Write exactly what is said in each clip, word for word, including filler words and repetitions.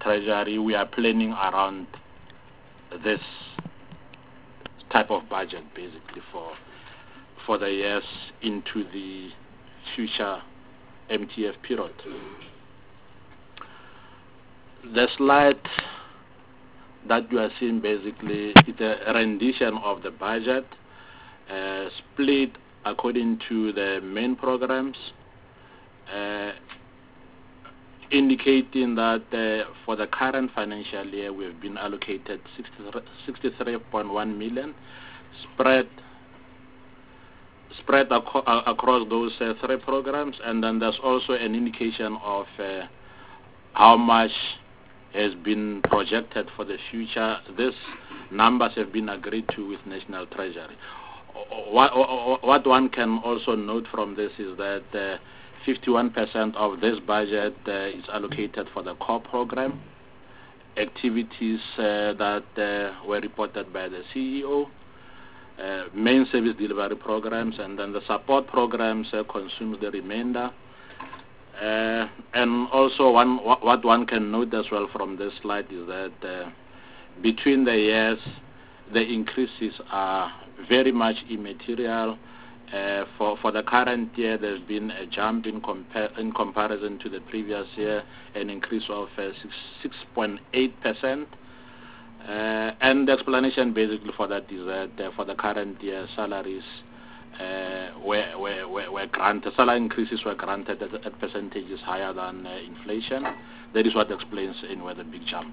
Treasury, we are planning around this type of budget basically for for the years into the future M T F period. The slide that you are seeing basically is a rendition of the budget uh, split according to the main programs, uh, indicating that uh, for the current financial year we have been allocated sixty-three point one million spread spread aco across those uh, three programs, and then there's also an indication of uh, how much has been projected for the future. These numbers have been agreed to with National Treasury. What, what one can also note from this is that uh, fifty-one percent of this budget uh, is allocated for the core program activities uh, that uh, were reported by the C E O, uh, main service delivery programs, and then the support programs uh, consumes the remainder. Uh, and also one what one can note as well from this slide is that uh, between the years the increases are very much immaterial. Uh, for, for the current year, there's been a jump in, compar in comparison to the previous year, an increase of uh, six point eight percent. Uh, and the explanation basically for that is that uh, for the current year, salaries uh, were, were, were, were granted, salary increases were granted at, at percentages higher than uh, inflation. That is what explains anyway the big jump.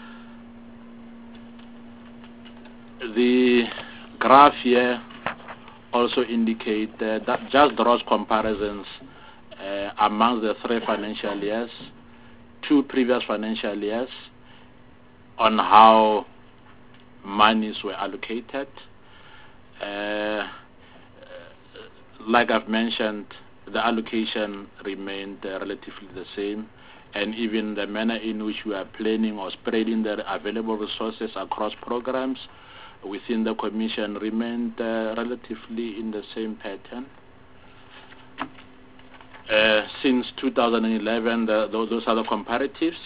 The graph here also indicate uh, that just draws comparisons uh, among the three financial years, two previous financial years, on how monies were allocated. Uh, like I've mentioned, the allocation remained uh, relatively the same, and even the manner in which we are planning or spreading the available resources across programs within the Commission remained uh, relatively in the same pattern. Uh, since two thousand eleven, the, those are the comparatives.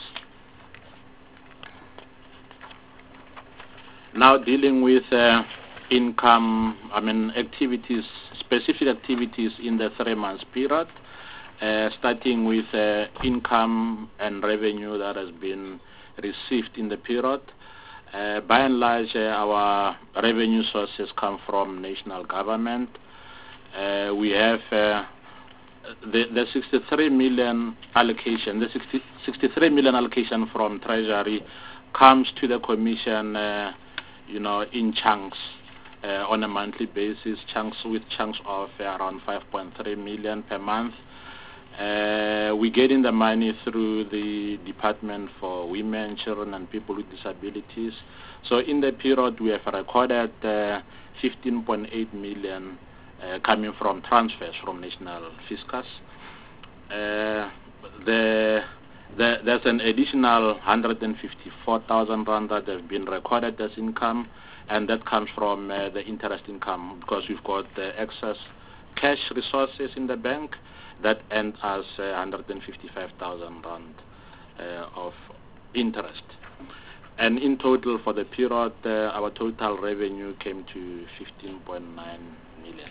Now dealing with uh, income, I mean activities, specific activities in the three months period, uh, starting with uh, income and revenue that has been received in the period. Uh, by and large, uh, our revenue sources come from national government. Uh, we have uh, the, the sixty-three million allocation, the sixty, sixty-three million allocation from Treasury comes to the Commission, uh, you know, in chunks uh, on a monthly basis, chunks with chunks of uh, around five point three million per month. Uh, we get in the money through the Department for Women, Children and People with Disabilities. So in the period we have recorded uh, fifteen point eight million uh, coming from transfers from National Fiscus. Uh, the, the, there's an additional one hundred fifty-four thousand rand that have been recorded as income, and that comes from uh, the interest income because we've got uh, excess cash resources in the bank that end as uh, one hundred fifty-five thousand rand uh, of interest. And in total for the period, uh, our total revenue came to fifteen point nine million.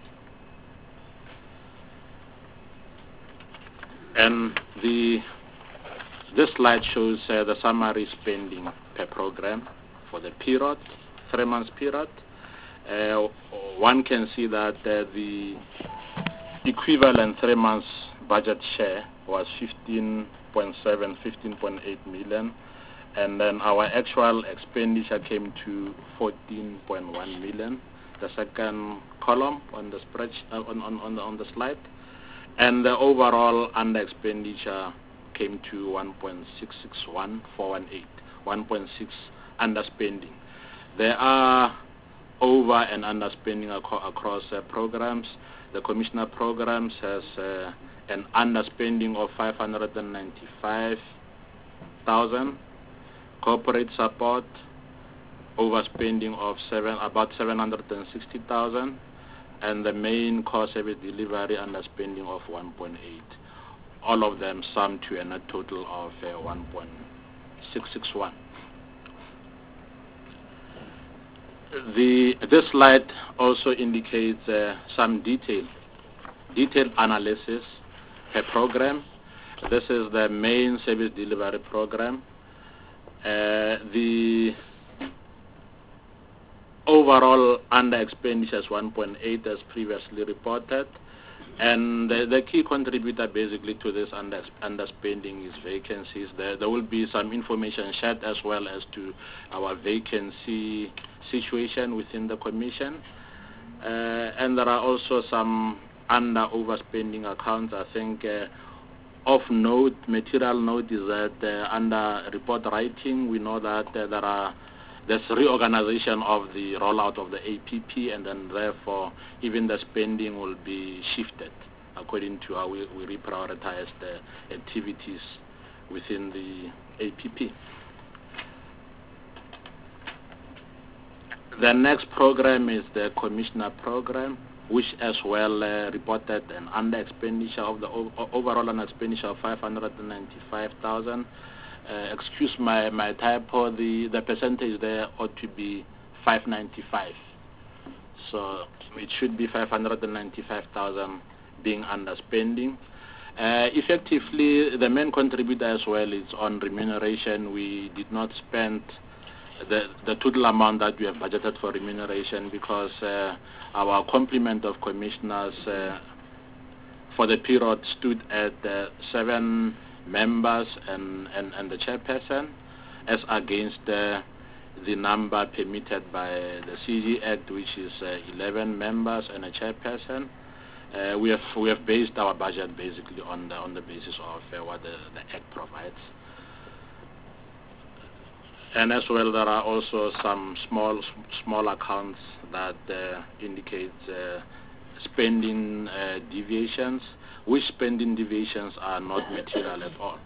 And the this slide shows uh, the summary spending per program for the period, three months period. Uh, one can see that uh, the equivalent three months budget share was fifteen point seven, fifteen point eight million, and then our actual expenditure came to fourteen point one million, the second column on the spreadsheet, uh, on, on, on, the, on the slide, and the overall under expenditure came to one point six six one four one eight, one point six underspending. There are over and underspending ac across uh, programs. The Commissioner programs has uh, an underspending of five hundred ninety-five thousand. Corporate support overspending of seven about seven hundred sixty thousand, and the main core service delivery underspending of one point eight. All of them sum to a net total of uh, one point six six one. The, this slide also indicates uh, some detail, detailed analysis per program. This is the main service delivery program. Uh, the overall under expenditure is one point eight as previously reported. And the, the key contributor basically to this under, underspending is vacancies. There, there will be some information shared as well as to our vacancy situation within the commission. Uh, and there are also some under overspending accounts. I think uh, of note, material note is that uh, under report writing, we know that uh, there are there's reorganization of the rollout of the A P P, and then therefore even the spending will be shifted according to how we, we reprioritize the activities within the A P P. The next program is the Commissioner program, which as well uh, reported an under expenditure of the overall an expenditure of five hundred ninety-five thousand. Uh, excuse my, my typo, the, the percentage there ought to be five ninety-five. So it should be five hundred ninety-five thousand being underspending. Uh, effectively, the main contributor as well is on remuneration. We did not spend the, the total amount that we have budgeted for remuneration because uh, our complement of commissioners uh, for the period stood at uh, seven members and, and, and the chairperson, as against uh, the number permitted by the C G Act, which is uh, eleven members and a chairperson. Uh, we have we have based our budget basically on the on the basis of uh, what the, the Act provides. And as well, there are also some small small accounts that uh, indicate uh, spending uh, deviations, which spending deviations are not material at all.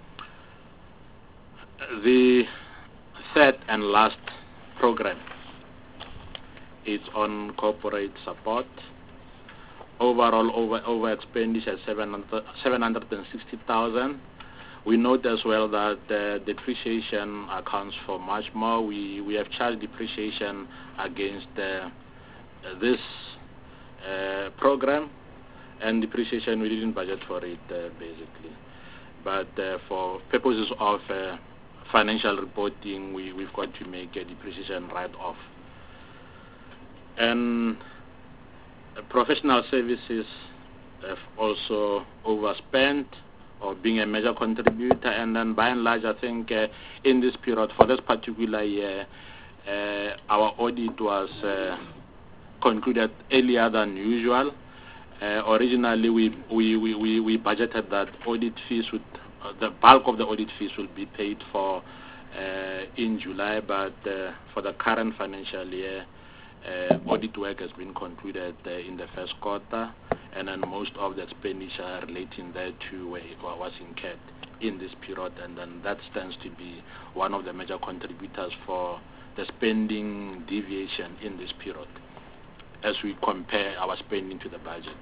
The third and last program is on corporate support. Overall over, over expenditure seven hundred sixty thousand. We note as well that uh, depreciation accounts for much more. We, we have charged depreciation against uh, this uh, program, and depreciation we didn't budget for it uh, basically. But uh, for purposes of uh, financial reporting, we, we've got to make a depreciation write-off. And uh, professional services have also overspent or being a major contributor, and then by and large I think uh, in this period, for this particular year, uh, our audit was uh, concluded earlier than usual. Uh, originally we, we, we, we, we budgeted that audit fees would, uh, the bulk of the audit fees will be paid for uh, in July, but uh, for the current financial year, uh, audit work has been concluded uh, in the first quarter, and then most of the expenditure relating thereto was incurred in this period, and then that stands to be one of the major contributors for the spending deviation in this period as we compare our spending to the budget.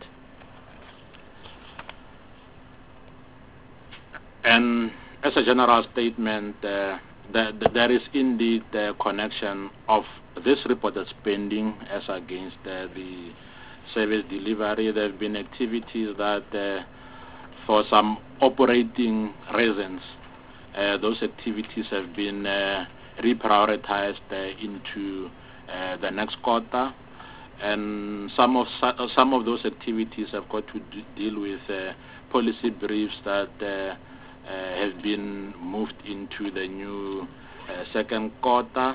And as a general statement, uh, the, the, there is indeed a connection of this reported spending as against uh, the service delivery. There have been activities that uh, for some operating reasons, uh, those activities have been uh, reprioritized uh, into uh, the next quarter, and some of some of those activities have got to d deal with uh, policy briefs that uh, uh, have been moved into the new uh, second quarter.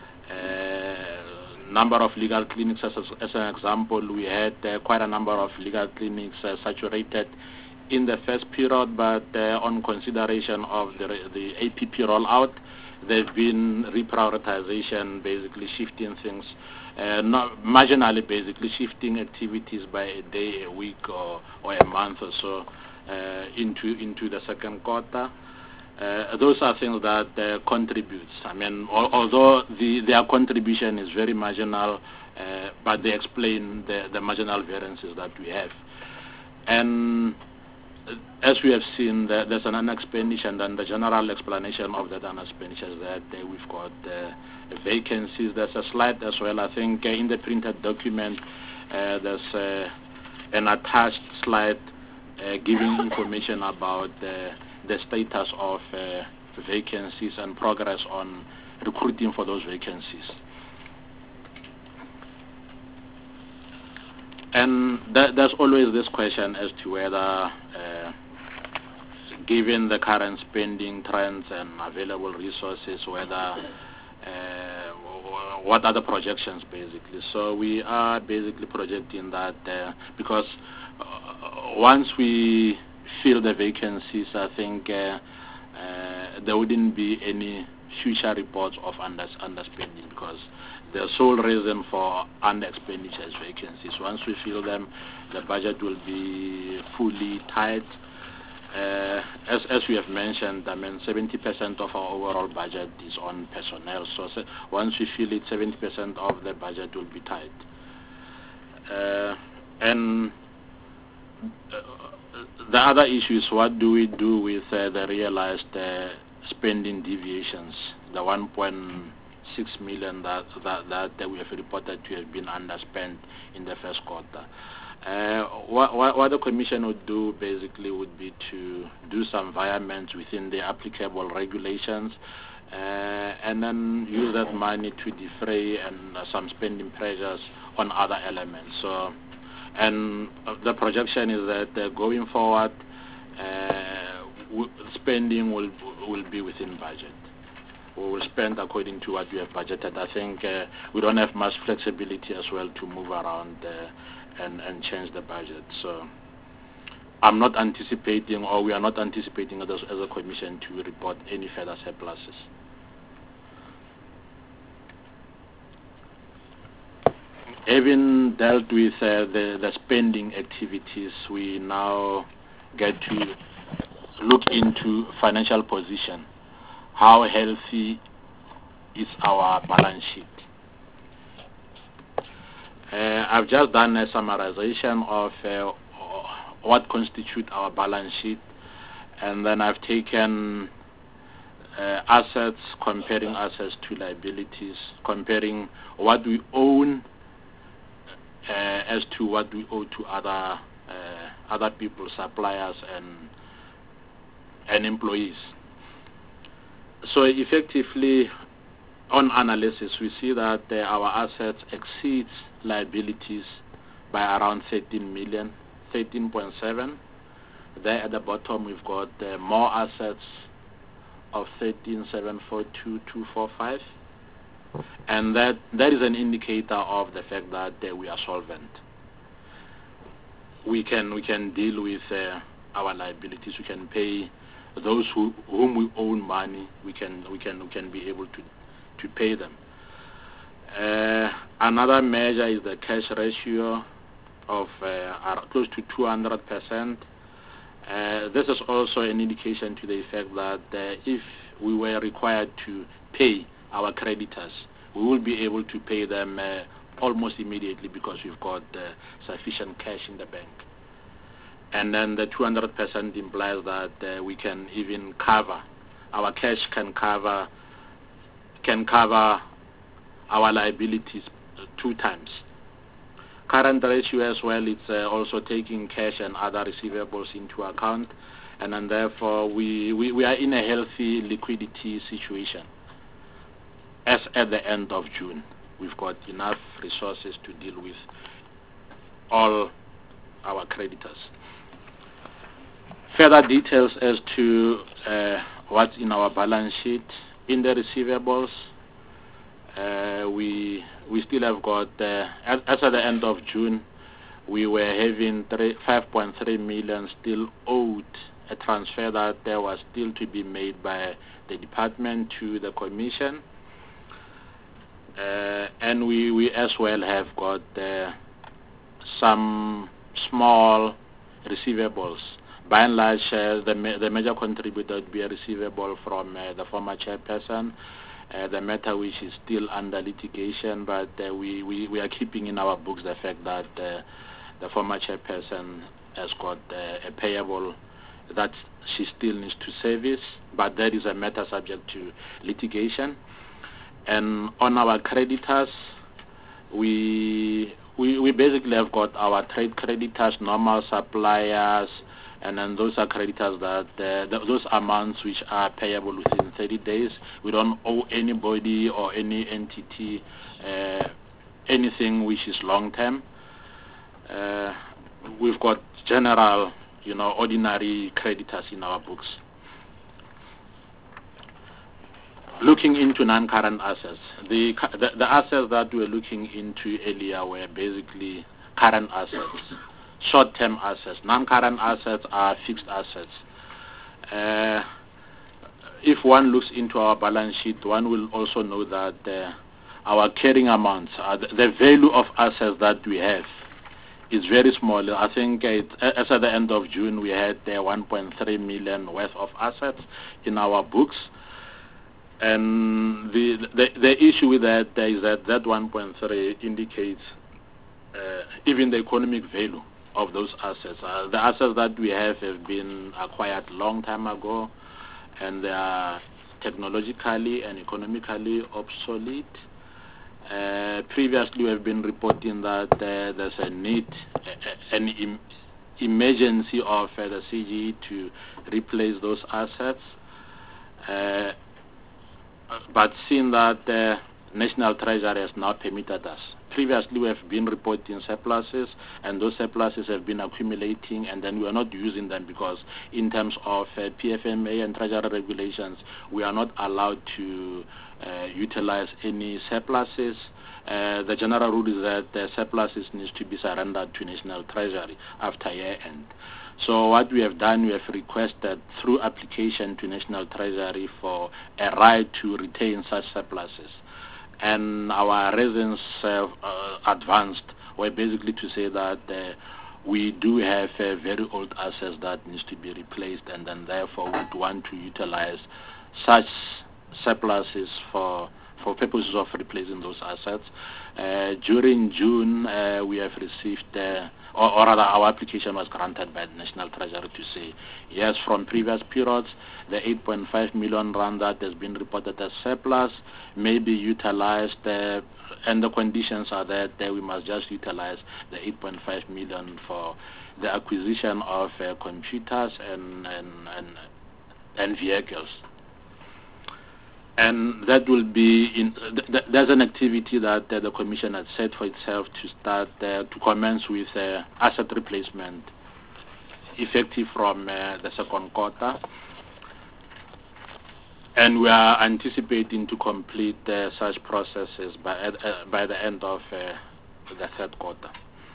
Uh, number of legal clinics, as, as an example, we had uh, quite a number of legal clinics uh, saturated in the first period, but uh, on consideration of the, the A P P rollout, there have been reprioritization, basically shifting things, uh, not marginally, basically shifting activities by a day, a week, or, or a month or so uh, into into the second quarter. Uh, those are things that uh, contributes. I mean, al although the, their contribution is very marginal, uh, but they explain the, the marginal variances that we have. And as we have seen, there, there's an unexpenditure, and then the general explanation of that unexpenditure is that uh, we've got uh, vacancies. There's a slide as well. I think uh, in the printed document, uh, there's uh, an attached slide uh, giving information about uh, the status of uh, vacancies and progress on recruiting for those vacancies. And th there's always this question as to whether, uh, given the current spending trends and available resources, whether uh, what are the projections basically. So we are basically projecting that uh, because uh, once we fill the vacancies, I think uh, uh, there wouldn't be any future reports of under underspending, because the sole reason for under-expenditure is vacancies. Once we fill them, the budget will be fully tight. Uh, as, as we have mentioned, I mean, seventy percent of our overall budget is on personnel. So, so once we fill it, seventy percent of the budget will be tight. Uh, and uh, the other issue is, what do we do with uh, the realized uh, spending deviations, the one point six million that, that, that we have reported to have been underspent in the first quarter. Uh, what, what, what the Commission would do basically would be to do some environments within the applicable regulations uh, and then use that money to defray and uh, some spending pressures on other elements. So, and uh, the projection is that uh, going forward, uh, w spending will will be within budget. We will spend according to what we have budgeted. I think uh, we don't have much flexibility as well to move around uh, and, and change the budget. So I'm not anticipating, or we are not anticipating as, as a Commission to report any further surpluses. Having dealt with uh, the, the spending activities, we now get to look into financial position. How healthy is our balance sheet? Uh, I've just done a summarization of uh, what constitutes our balance sheet, and then I've taken uh, assets, comparing assets to liabilities, comparing what we own uh, as to what we owe to other uh, other people, suppliers, and and employees. So effectively, on analysis, we see that uh, our assets exceeds liabilities by around thirteen million, thirteen point seven. There at the bottom, we've got uh, more assets of thirteen seven four two two four five, and that that is an indicator of the fact that uh, we are solvent. We can we can deal with uh, our liabilities. We can pay those who, whom we owe money. We can we can we can be able to to pay them. Uh, another measure is the cash ratio of uh, close to two hundred percent. Uh, this is also an indication to the effect that uh, if we were required to pay our creditors, we will be able to pay them uh, almost immediately, because we've got uh, sufficient cash in the bank. And then the two hundred percent implies that uh, we can even cover, our cash can cover, can cover our liabilities two times. Current ratio as well, it's uh, also taking cash and other receivables into account, and then therefore we, we, we are in a healthy liquidity situation. As at the end of June, we've got enough resources to deal with all our creditors. Further details as to uh, what's in our balance sheet. In the receivables, uh, we we still have got, uh, as, as at the end of June, we were having five point three million still owed, a transfer that there was still to be made by the department to the Commission. Uh, and we, we as well have got uh, some small receivables. By and large, uh, the, ma the major contributor would be a receivable from uh, the former chairperson, uh, the matter which is still under litigation, but uh, we, we, we are keeping in our books the fact that uh, the former chairperson has got uh, a payable that she still needs to service, but that is a matter subject to litigation. And on our creditors, we we, we basically have got our trade creditors, normal suppliers, and then those are creditors that uh, th those amounts which are payable within thirty days. We don't owe anybody or any entity uh, anything which is long term. Uh, we've got general, you know, ordinary creditors in our books. Looking into non-current assets, the, the the assets that we were looking into earlier were basically current assets, short-term assets. Non-current assets are fixed assets. Uh, if one looks into our balance sheet, one will also know that uh, our carrying amounts, uh, the, the value of assets that we have, is very small. I think it, as at the end of June, we had uh, one point three million worth of assets in our books. And the, the the issue with that is that that one point three indicates uh, even the economic value of those assets. Uh, the assets that we have have been acquired long time ago, and they are technologically and economically obsolete. Uh, previously, we have been reporting that uh, there's a need, uh, an im emergency of uh, the C G E to replace those assets. Uh, But seeing that the uh, National Treasury has now permitted us. Previously, we have been reporting surpluses, and those surpluses have been accumulating, and then we are not using them because in terms of uh, P F M A and Treasury regulations, we are not allowed to uh, utilize any surpluses. Uh, the general rule is that the surpluses needs to be surrendered to National Treasury after year end. So what we have done, we have requested through application to National Treasury for a right to retain such surpluses. And our reasons uh, uh, advanced were basically to say that uh, we do have uh, very old assets that needs to be replaced, and then therefore would want to utilize such surpluses for for purposes of replacing those assets. Uh, during June, uh, we have received, uh, or, or rather our application was granted by the National Treasury to say, yes, from previous periods, the eight point five million rand that has been reported as surplus may be utilized, uh, and the conditions are that uh, we must just utilize the eight point five million for the acquisition of uh, computers and, and, and, and vehicles. And that will be in. Th th there's an activity that uh, the Commission has set for itself to start uh, to commence with uh, asset replacement, effective from uh, the second quarter. And we are anticipating to complete uh, such processes by uh, by the end of uh, the third quarter.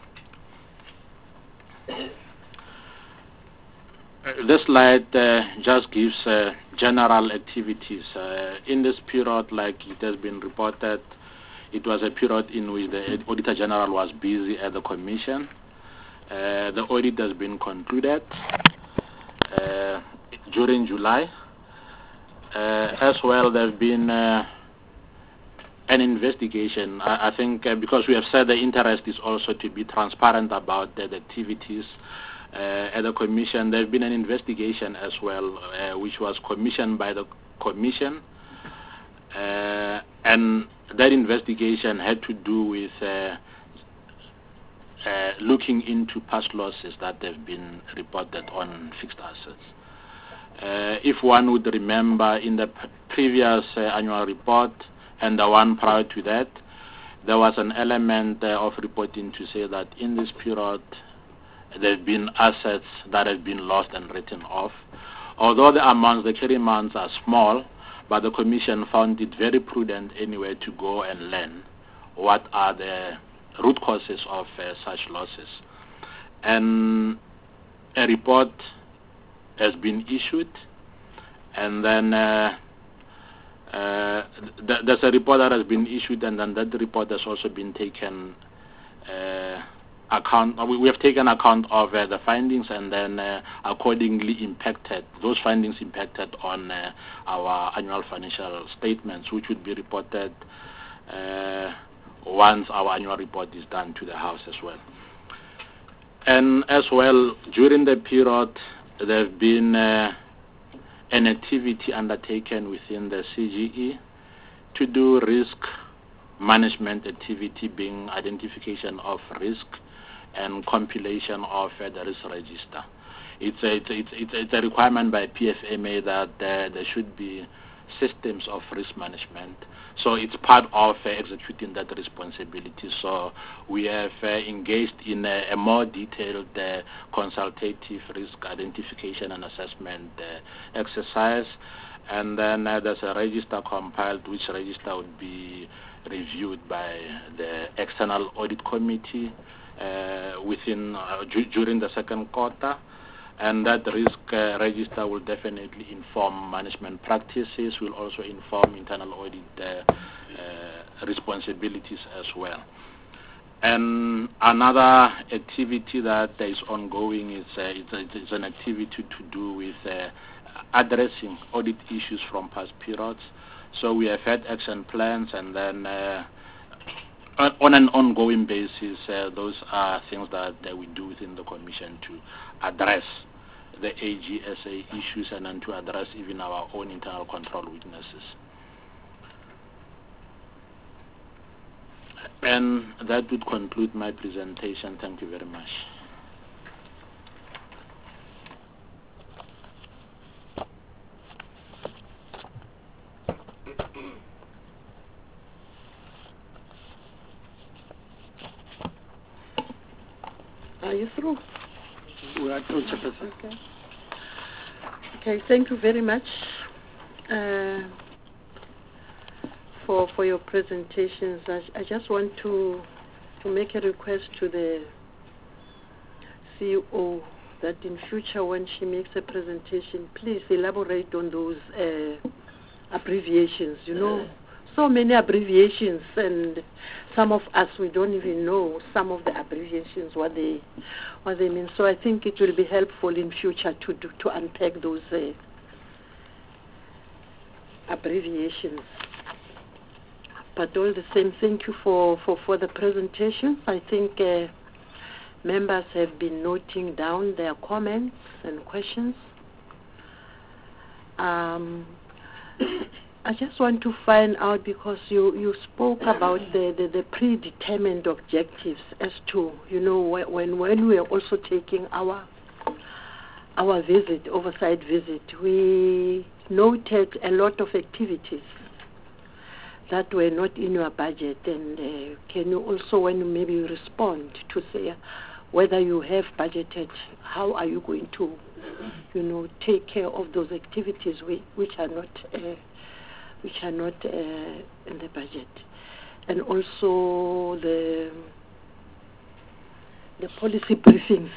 This slide uh, just gives uh, general activities. Uh, in this period, like it has been reported, it was a period in which the Auditor General was busy at the Commission. Uh, the audit has been concluded uh, during July. Uh, as well, there have been uh, an investigation. I, I think uh, because we have said the interest is also to be transparent about the, the activities Uh, at the Commission. There has been an investigation as well, uh, which was commissioned by the Commission, uh, and that investigation had to do with uh, uh, looking into past losses that have been reported on fixed assets. Uh, if one would remember, in the previous uh, annual report and the one prior to that, there was an element uh, of reporting to say that in this period there have been assets that have been lost and written off. Although the amounts, the carry amounts are small, but the Commission found it very prudent anyway to go and learn what are the root causes of uh, such losses. And a report has been issued, and then uh, uh, th there's a report that has been issued, and then that report has also been taken uh, account. We have taken account of uh, the findings, and then uh, accordingly impacted, those findings impacted on uh, our annual financial statements, which would be reported uh, once our annual report is done to the House as well. And as well, during the period, there have been uh, an activity undertaken within the C G E to do risk management activity, being identification of risk and compilation of uh, the risk register. It's a, it's, a, it's, it's, it's a requirement by P F M A that uh, there should be systems of risk management. So it's part of uh, executing that responsibility. So we have uh, engaged in a, a more detailed uh, consultative risk identification and assessment uh, exercise. And then uh, there's a register compiled, which register would be reviewed by the external audit committee uh, within uh, during the second quarter. And that risk uh, register will definitely inform management practices, will also inform internal audit uh, uh, responsibilities as well. And another activity that is ongoing is uh, it's, it's an activity to do with uh, addressing audit issues from past periods. So we have had action plans, and then uh, on an ongoing basis, uh, those are things that, that we do within the Commission to address the A G S A issues and then to address even our own internal control weaknesses. And that would conclude my presentation. Thank you very much. Are you through? We are through, Chairperson. Okay. Okay, thank you very much uh, for for your presentations. I, I just want to to make a request to the C E O that in future when she makes a presentation, please elaborate on those uh, abbreviations. You know, so many abbreviations, and some of us we don't even know some of the abbreviations what they what they mean. So I think it will be helpful in future to do, to unpack those uh, abbreviations. But all the same, thank you for, for, for the presentation. I think uh, members have been noting down their comments and questions. Um, I just want to find out, because you, you spoke about the, the, the predetermined objectives as to, you know, when, when we are also taking our our visit, oversight visit, we noted a lot of activities that were not in your budget. And uh, can you also, when you maybe respond, to say whether you have budgeted, how are you going to, you know, take care of those activities which, which are not uh, which are not uh, in the budget, and also the the policy briefings.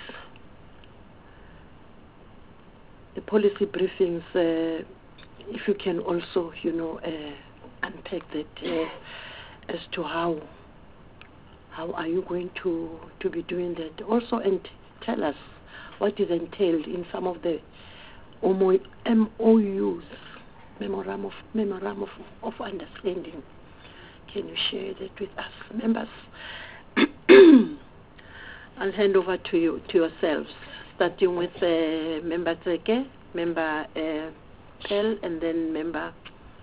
The policy briefings, uh, if you can also, you know, uh, unpack that uh, as to how how are you going to to be doing that also, and tell us what is entailed in some of the M O Us, memorandum of memorandum of, of understanding. Can you share that with us, members? I'll hand over to you to yourselves, starting with uh, Member Tseke, Member uh, Pell, and then Member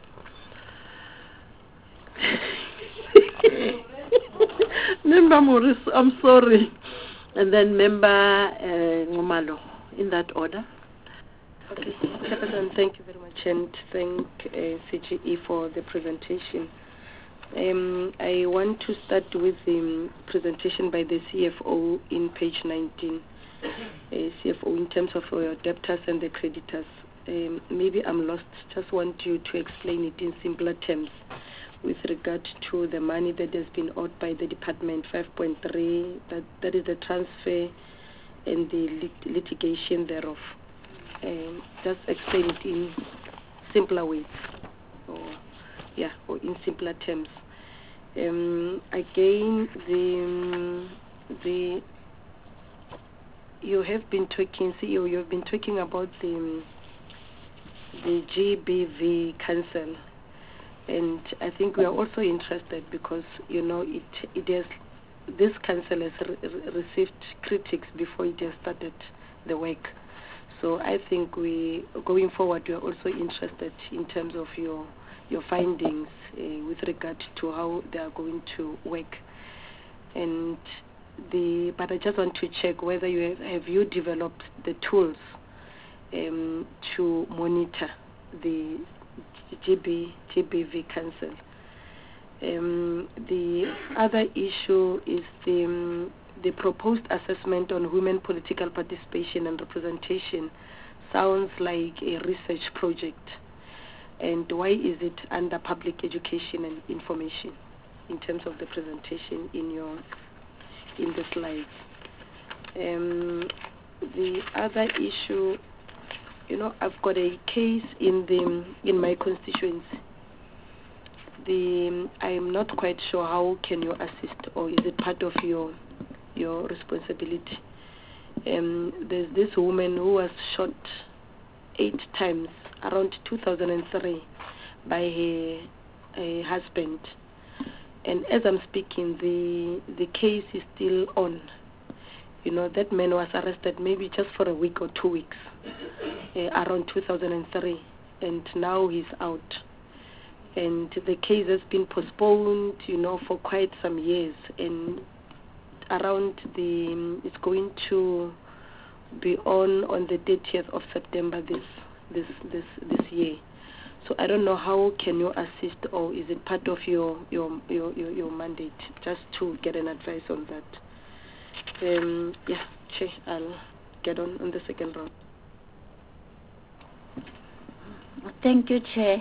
Member Morris. I'm sorry, and then Member uh, Ngumalo, in that order. Okay, Chairperson, thank you very much, and thank uh, C G E for the presentation. Um, I want to start with the um, presentation by the C F O in page nineteen. Uh, C F O, in terms of your debtors and the creditors. Um, maybe I'm lost. Just want you to explain it in simpler terms with regard to the money that has been owed by the department, five point three, that, that is the transfer and the lit- litigation thereof. Um, just explain it in simpler ways, or yeah, or in simpler terms. Um, again, the um, the you have been talking, C E O, you have been talking about the um, the G B V Council, and I think we are also interested because you know it it has this council has re- received critics before it has started the work. So I think we, going forward, we are also interested in terms of your your findings uh, with regard to how they are going to work. And the but I just want to check whether you have, have you developed the tools um, to monitor the G B G B V Council. Um, the other issue is the um, the proposed assessment on women political participation and representation. Sounds like a research project. And why is it under public education and information in terms of the presentation in your in the slides? Um, the other issue, you know, I've got a case in the in my constituency. The I am not quite sure how can you assist, or is it part of your your responsibility? Um, there's this woman who was shot eight times around two thousand three by her, her husband, and as I'm speaking, the the case is still on. You know, that man was arrested maybe just for a week or two weeks uh, around two thousand three, and now he's out. And the case has been postponed, you know, for quite some years, and around the it's going to be on on the thirtieth of September this this this this year. So I don't know how can you assist, or is it part of your your your your, your mandate, just to get an advice on that. Um, yeah, Chair, I'll get on on the second round. Thank you, Chair.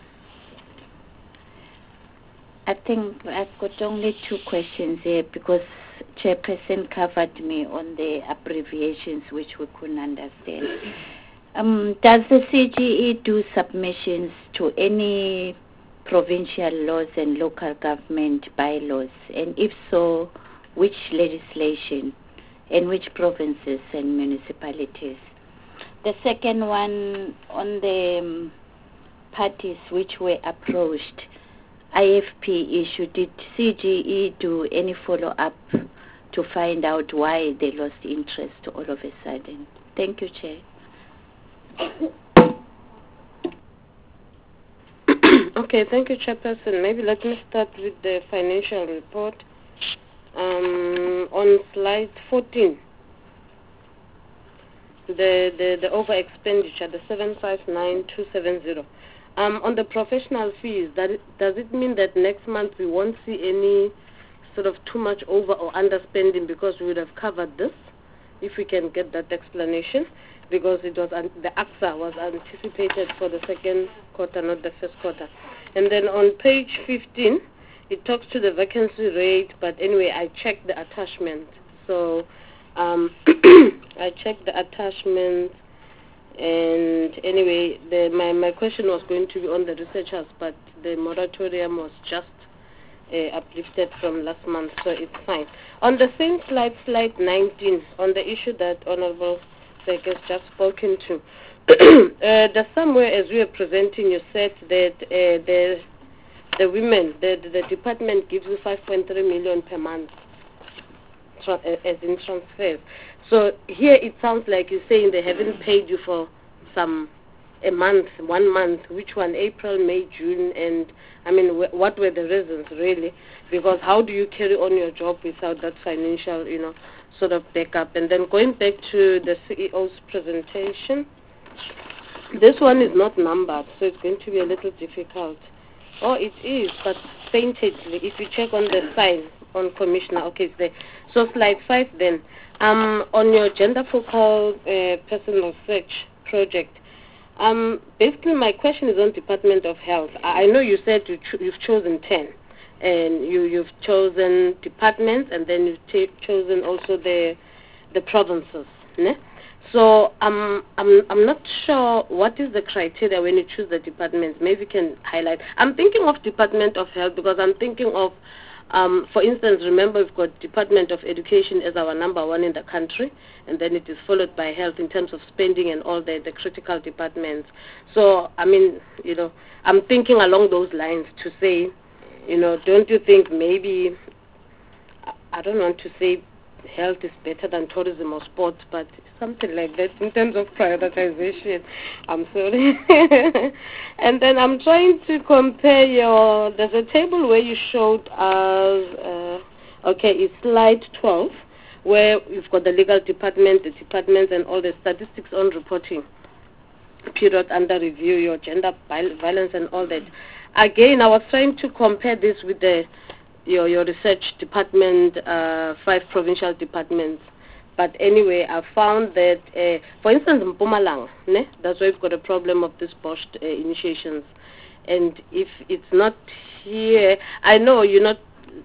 I think I've got only two questions here because Chairperson covered me on the abbreviations which we couldn't understand. Um, does the C G E do submissions to any provincial laws and local government bylaws? And if so, which legislation and which provinces and municipalities? The second one, on the um, parties which were approached, I F P issue, did C G E do any follow-up to find out why they lost interest all of a sudden? Thank you, Chair. Okay, thank you, Chairperson. Maybe let me start with the financial report. Um, on slide fourteen, the, the, the over expenditure, the seven five nine two seven zero. Um, on the professional fees, that it, does it mean that next month we won't see any sort of too much over or underspending because we would have covered this? If we can get that explanation, because it was an, the A X A was anticipated for the second quarter, not the first quarter. And then on page fifteen, it talks to the vacancy rate, but anyway, I checked the attachment. So um, I checked the attachment. And anyway, the, my, my question was going to be on the researchers, but the moratorium was just uh, uplifted from last month, so it's fine. On the same slide, slide nineteen, on the issue that Honorable Sek has just spoken to, uh, there's somewhere as we were presenting, you said that uh, the, the women, the, the department gives you five point three million per month tra- as in transfers. So here it sounds like you're saying they haven't paid you for some a month, one month. Which one? April, May, June, and I mean, wh- what were the reasons really? Because how do you carry on your job without that financial, you know, sort of backup? And then going back to the C E O's presentation, this one is not numbered, so it's going to be a little difficult. Oh, it is, but faintedly. If you check on the sign on Commissioner, okay, it's there. So slide five then. Um, on your gender focal uh, personal search project, um, basically my question is on Department of Health. I, I know you said you cho- you've chosen ten, and you, you've chosen departments, and then you've t- chosen also the the provinces. Ne? So um, I'm I'm not sure what is the criteria when you choose the departments. Maybe you can highlight. I'm thinking of Department of Health because I'm thinking of Um, for instance, remember we've got Department of Education as our number one in the country, and then it is followed by health in terms of spending and all the, the critical departments. So, I mean, you know, I'm thinking along those lines to say, you know, don't you think maybe, I don't want to say health is better than tourism or sports, but something like that in terms of prioritization. I'm sorry. And then I'm trying to compare your, there's a table where you showed us, uh, okay, it's slide twelve, where you've got the legal department, the departments, and all the statistics on reporting period under review, your gender violence and all that. Again, I was trying to compare this with the your your research department, uh, five provincial departments. But anyway, I found that, uh, for instance, in Mpumalanga, ne, that's why we've got a problem of these BOSH uh, initiations. And if it's not here, I know you're not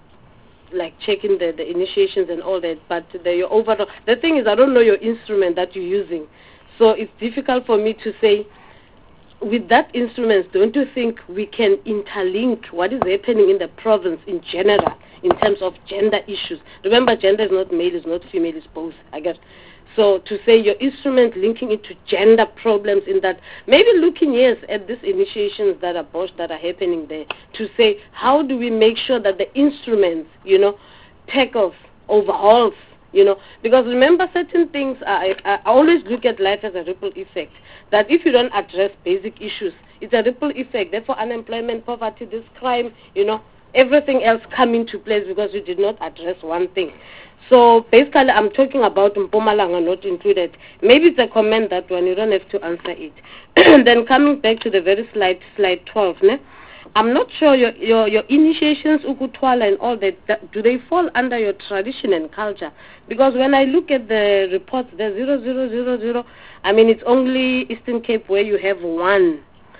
like checking the, the initiations and all that, but the, your overall, the thing is, I don't know your instrument that you're using. So it's difficult for me to say, with that instrument, don't you think we can interlink what is happening in the province in general in terms of gender issues? Remember, gender is not male, it's not female, it's both, I guess. So to say your instrument linking it to gender problems in that, maybe looking, yes, at these initiations that are BOSH that are happening there, to say, how do we make sure that the instruments, you know, tackles, overhauls, you know, because remember certain things, I, I always look at life as a ripple effect, that if you don't address basic issues, it's a ripple effect. Therefore, unemployment, poverty, this crime, you know, everything else come into place because you did not address one thing. So basically, I'm talking about Mpumalanga not included. Maybe it's a comment, that one, you don't have to answer it. Then coming back to the very slide, slide twelve, ne? I'm not sure your, your, your initiations, ukutwala and all that, that, do they fall under your tradition and culture? Because when I look at the reports, there's zero, zero, zero, zero. I mean, it's only Eastern Cape where you have one.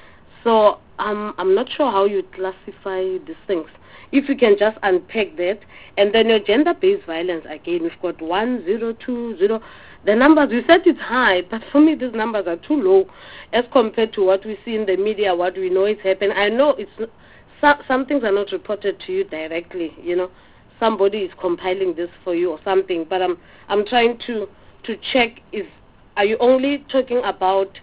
So um, I'm not sure how you classify these things. If you can just unpack that. And then your gender-based violence, again, we've got one, zero, two, zero. The numbers, you said it's high, but for me these numbers are too low as compared to what we see in the media, what we know is happening. I know it's some, some things are not reported to you directly, you know. Somebody is compiling this for you or something, but I'm I'm trying to, to check, is are you only talking about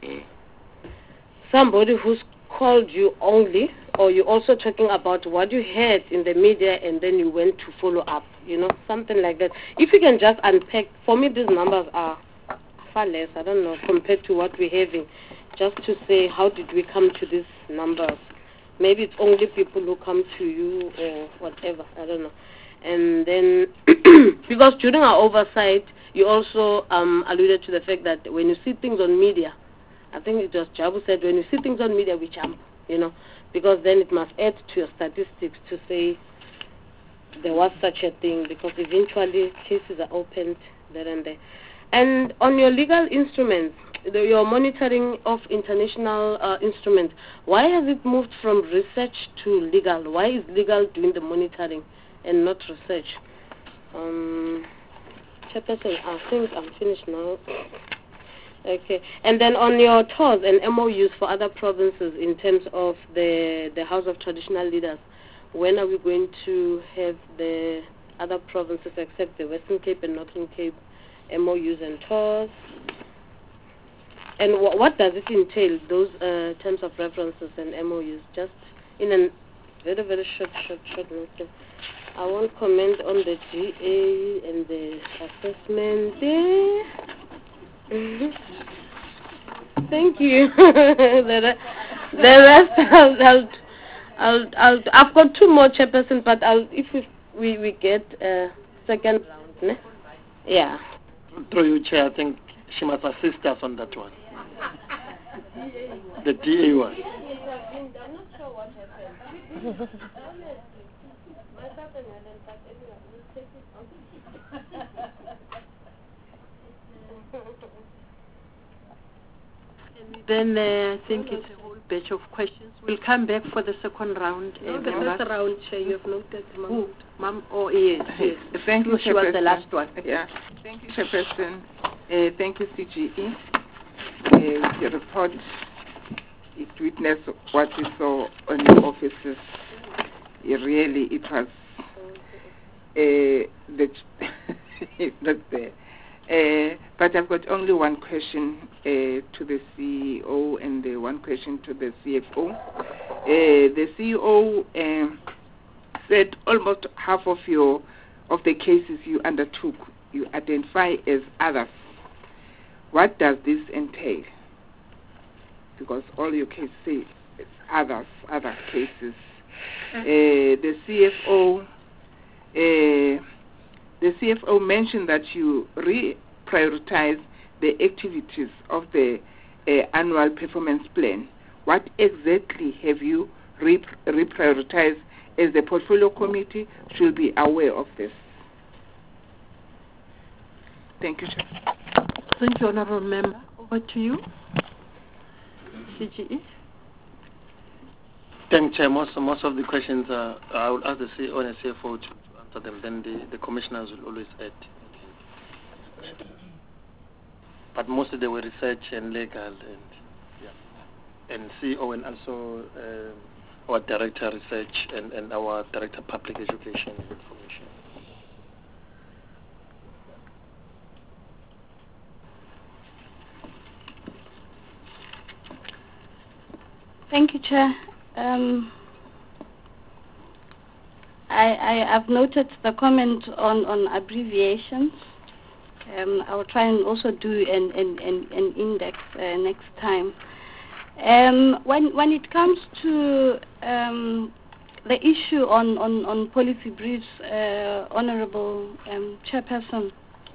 somebody who's called you only, or you're also talking about what you heard in the media and then you went to follow up, you know, something like that. If you can just unpack, for me these numbers are far less, I don't know, compared to what we're having, just to say how did we come to these numbers. Maybe it's only people who come to you or whatever, I don't know. And then, because during our oversight, you also um, alluded to the fact that when you see things on media, I think it was Jabu said, when you see things on media, we jump, you know, because then it must add to your statistics to say there was such a thing, because eventually cases are opened there and there. And on your legal instruments, the, your monitoring of international uh, instruments, why has it moved from research to legal? Why is legal doing the monitoring and not research? Um, Chairperson, I think I'm finished now. Okay, and then on your tours and M O Us for other provinces in terms of the the House of Traditional Leaders, when are we going to have the other provinces except the Western Cape and Northern Cape M O Us and tours? And wh what does it entail, those uh, terms of references and M O Us? Just in a very, very short, short, short notice. I won't comment on the G A and the assessment there. Mm-hmm. Thank you. the, the rest, I'll, I'll, I'll, I'll, I've got two more chairpersons, but I'll, if we, we, we get a second round, ne? Yeah. Through you, Chair, I think she must assist us on that one. The D A one. I'm not sure what happened. Myself and Helen, but anyway, we'll take it on. And then uh, I think it's a whole batch of questions. We'll come back for the second round. Uh, No, the first round, Chair, you have noted, Ma'am. Who? Ma'am? Oh, yes, yes. Thank you, She was the Chairperson. last one. Yeah. Thank you, Chairperson. Uh, thank you, C G E. Uh, the report, it witnessed what we saw on the offices. It really, it was uh, the it's not there. Uh, but I've got only one question uh, to the C E O and the one question to the C F O. Uh, the C E O uh, said almost half of your of the cases you undertook, you identify as others. What does this entail? Because all your cases say it's others, other cases. Uh, the C F O, uh, the C F O mentioned that you re-prioritize the activities of the uh, annual performance plan. What exactly have you re- reprioritized as the portfolio committee should be aware of this? Thank you, Chair. Thank you, Honourable Member. Over to you. C G E. Thank you, Chair. Most, most of the questions, uh, I will ask the C E O and the C F O to answer them. Then the, the commissioners will always add. But mostly they were research and legal and yeah, and C E O and also uh, our director research and, and our director public education and information. Thank you, Chair. Um, I, I, I've noted the comment on, on abbreviations. Um, I will try and also do an, an, an, an index uh, next time. Um, when, when it comes to um, the issue on, on, on policy briefs, uh, Honourable um, Chairperson,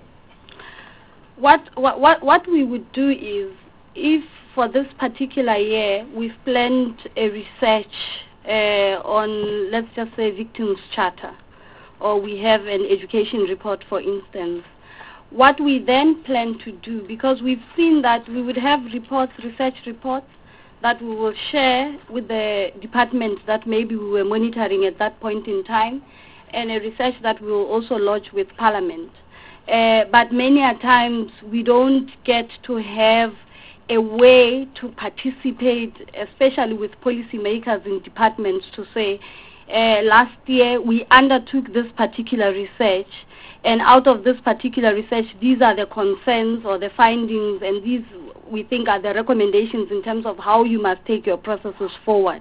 what, what, what, what we would do is, if for this particular year we've planned a research uh, on, let's just say, victims' charter, or we have an education report, for instance, what we then plan to do, because we've seen that we would have reports, research reports, that we will share with the departments that maybe we were monitoring at that point in time, and a research that we will also lodge with Parliament. Uh, but many a times we don't get to have a way to participate, especially with policymakers in departments, to say, uh, last year we undertook this particular research, and out of this particular research, these are the concerns or the findings, and these we think are the recommendations in terms of how you must take your processes forward.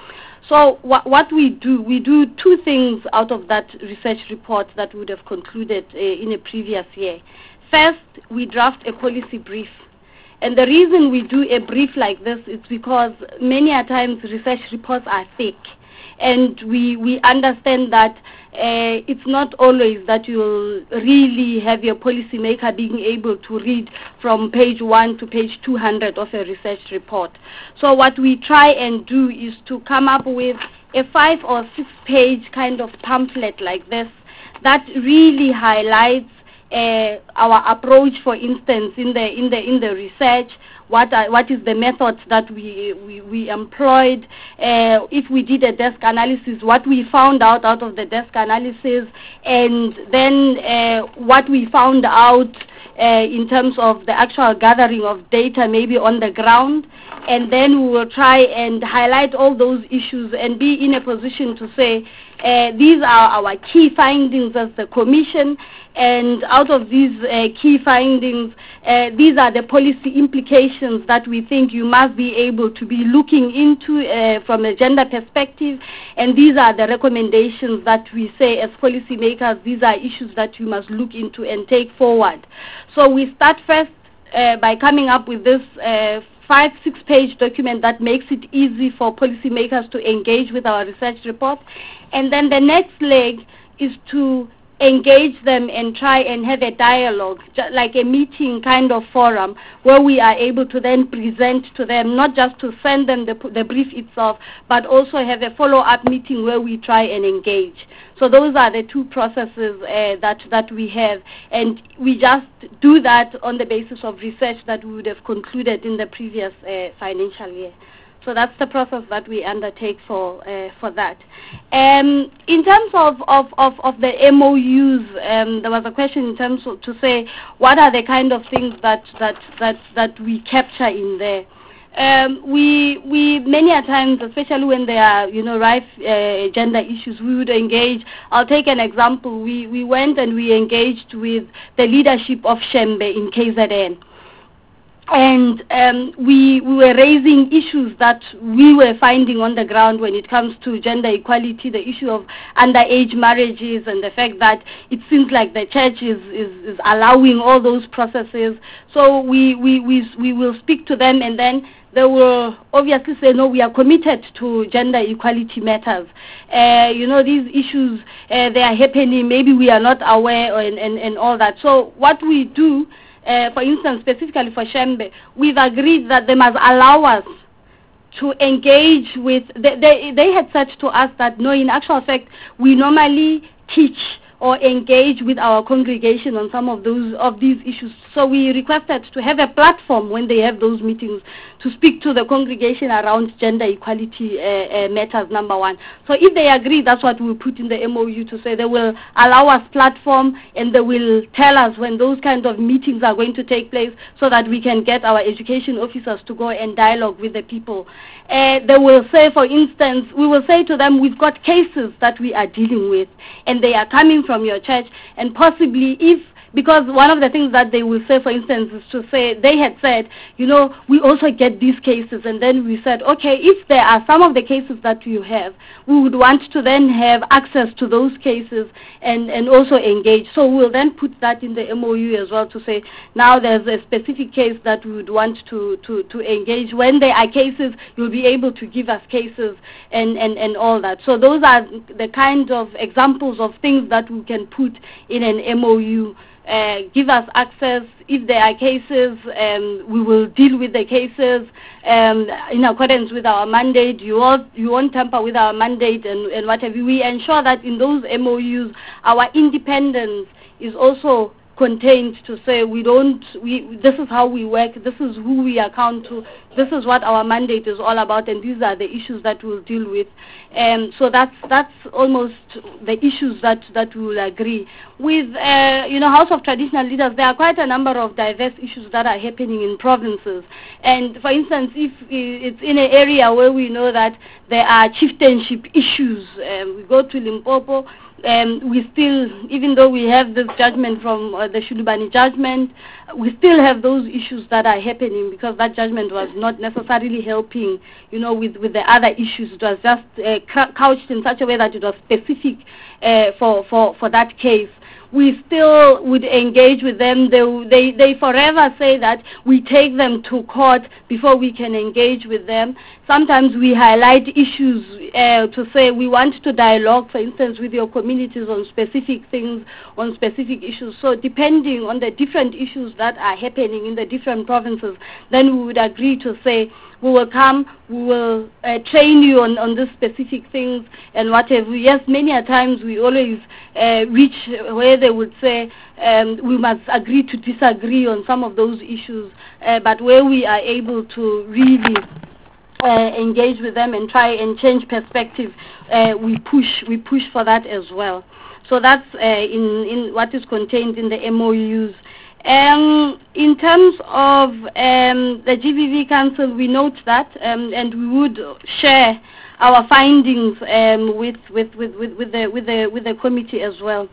So wh- what we do, we do two things out of that research report that we would have concluded uh, in a previous year. First, we draft a policy brief. And the reason we do a brief like this is because many a times research reports are thick. And we, we understand that uh, it's not always that you'll really have your policymaker being able to read from page one to page two hundred of a research report. So what we try and do is to come up with a five or six page kind of pamphlet like this that really highlights Uh, our approach, for instance, in the in the in the research, what are, what is the methods that we we, we employed, uh, if we did a desk analysis, what we found out out of the desk analysis, and then uh, what we found out uh, in terms of the actual gathering of data, maybe on the ground, and then we will try and highlight all those issues and be in a position to say, uh, these are our key findings as the Commission. And out of these uh, key findings, uh, these are the policy implications that we think you must be able to be looking into uh, from a gender perspective. And these are the recommendations that we say as policymakers, these are issues that you must look into and take forward. So we start first uh, by coming up with this uh, five, six-page document that makes it easy for policymakers to engage with our research report. And then the next leg is to engage them and try and have a dialogue, like a meeting kind of forum, where we are able to then present to them, not just to send them the, the brief itself, but also have a follow-up meeting where we try and engage. So those are the two processes uh, that, that we have, and we just do that on the basis of research that we would have concluded in the previous uh, financial year. So that's the process that we undertake for uh, for that. Um, in terms of, of, of, of the M O Us, um, there was a question in terms of to say what are the kind of things that that that, that we capture in there. Um, we we many a times, especially when there are you know rife uh, gender issues, we would engage. I'll take an example. We we went and we engaged with the leadership of Shembe in K Z N. and um, we, we were raising issues that we were finding on the ground when it comes to gender equality, the issue of underage marriages, and the fact that it seems like the church is, is, is allowing all those processes. So we, we, we, we will speak to them, and then they will obviously say, no, we are committed to gender equality matters. Uh, you know, these issues, uh, they are happening, maybe we are not aware, and, and, and all that. So what we do, uh, for instance, specifically for Shembe, we've agreed that they must allow us to engage with, they, they, they had said to us that, no, in actual fact, we normally teach or engage with our congregation on some of those of these issues. So we requested to have a platform when they have those meetings to speak to the congregation around gender equality uh, uh, matters, number one. So if they agree, that's what we'll put in the M O U, to say they will allow us platform, and they will tell us when those kind of meetings are going to take place, so that we can get our education officers to go and dialogue with the people. Uh, they will say, for instance, we will say to them, we've got cases that we are dealing with, and they are coming from your church, and possibly if, because one of the things that they will say, for instance, is to say, they had said, you know, we also get these cases, and then we said, okay, if there are some of the cases that you have, we would want to then have access to those cases and, and also engage. So we'll then put that in the M O U as well, to say, now there's a specific case that we would want to, to, to engage. When there are cases, you'll be able to give us cases and, and, and all that. So those are the kind of examples of things that we can put in an M O U. Uh, give us access. If there are cases, um, we will deal with the cases um, in accordance with our mandate. You won't, you won't tamper with our mandate and, and whatever. We ensure that in those M O Us, our independence is also contained, to say we don't, we, this is how we work, this is who we account to, this is what our mandate is all about, and these are the issues that we'll deal with. And so that's that's almost the issues that, that we will agree. With, uh, you know, House of Traditional Leaders, there are quite a number of diverse issues that are happening in provinces. And for instance, if it's in an area where we know that there are chieftainship issues, um, we go to Limpopo, Um, we still, even though we have this judgment from uh, the Shulubani judgment, we still have those issues that are happening, because that judgment was not necessarily helping, you know, with, with the other issues. It was just uh, couched in such a way that it was specific uh, for, for, for that case. We still would engage with them. They, they, they forever say that we take them to court before we can engage with them. Sometimes we highlight issues uh, to say we want to dialogue, for instance, with your communities on specific things, on specific issues. So depending on the different issues that are happening in the different provinces, then we would agree to say, we will come, we will uh, train you on, on these specific things and whatever. Yes, many a times we always uh, reach where they would say um, we must agree to disagree on some of those issues, uh, but where we are able to really uh, engage with them and try and change perspective, uh, we push we push for that as well. So that's uh, in, in what is contained in the M O Us. Um, in terms of um, the G B V Council, we note that, um, and we would share our findings um, with, with, with, with, with, the, with, the, with the committee as well.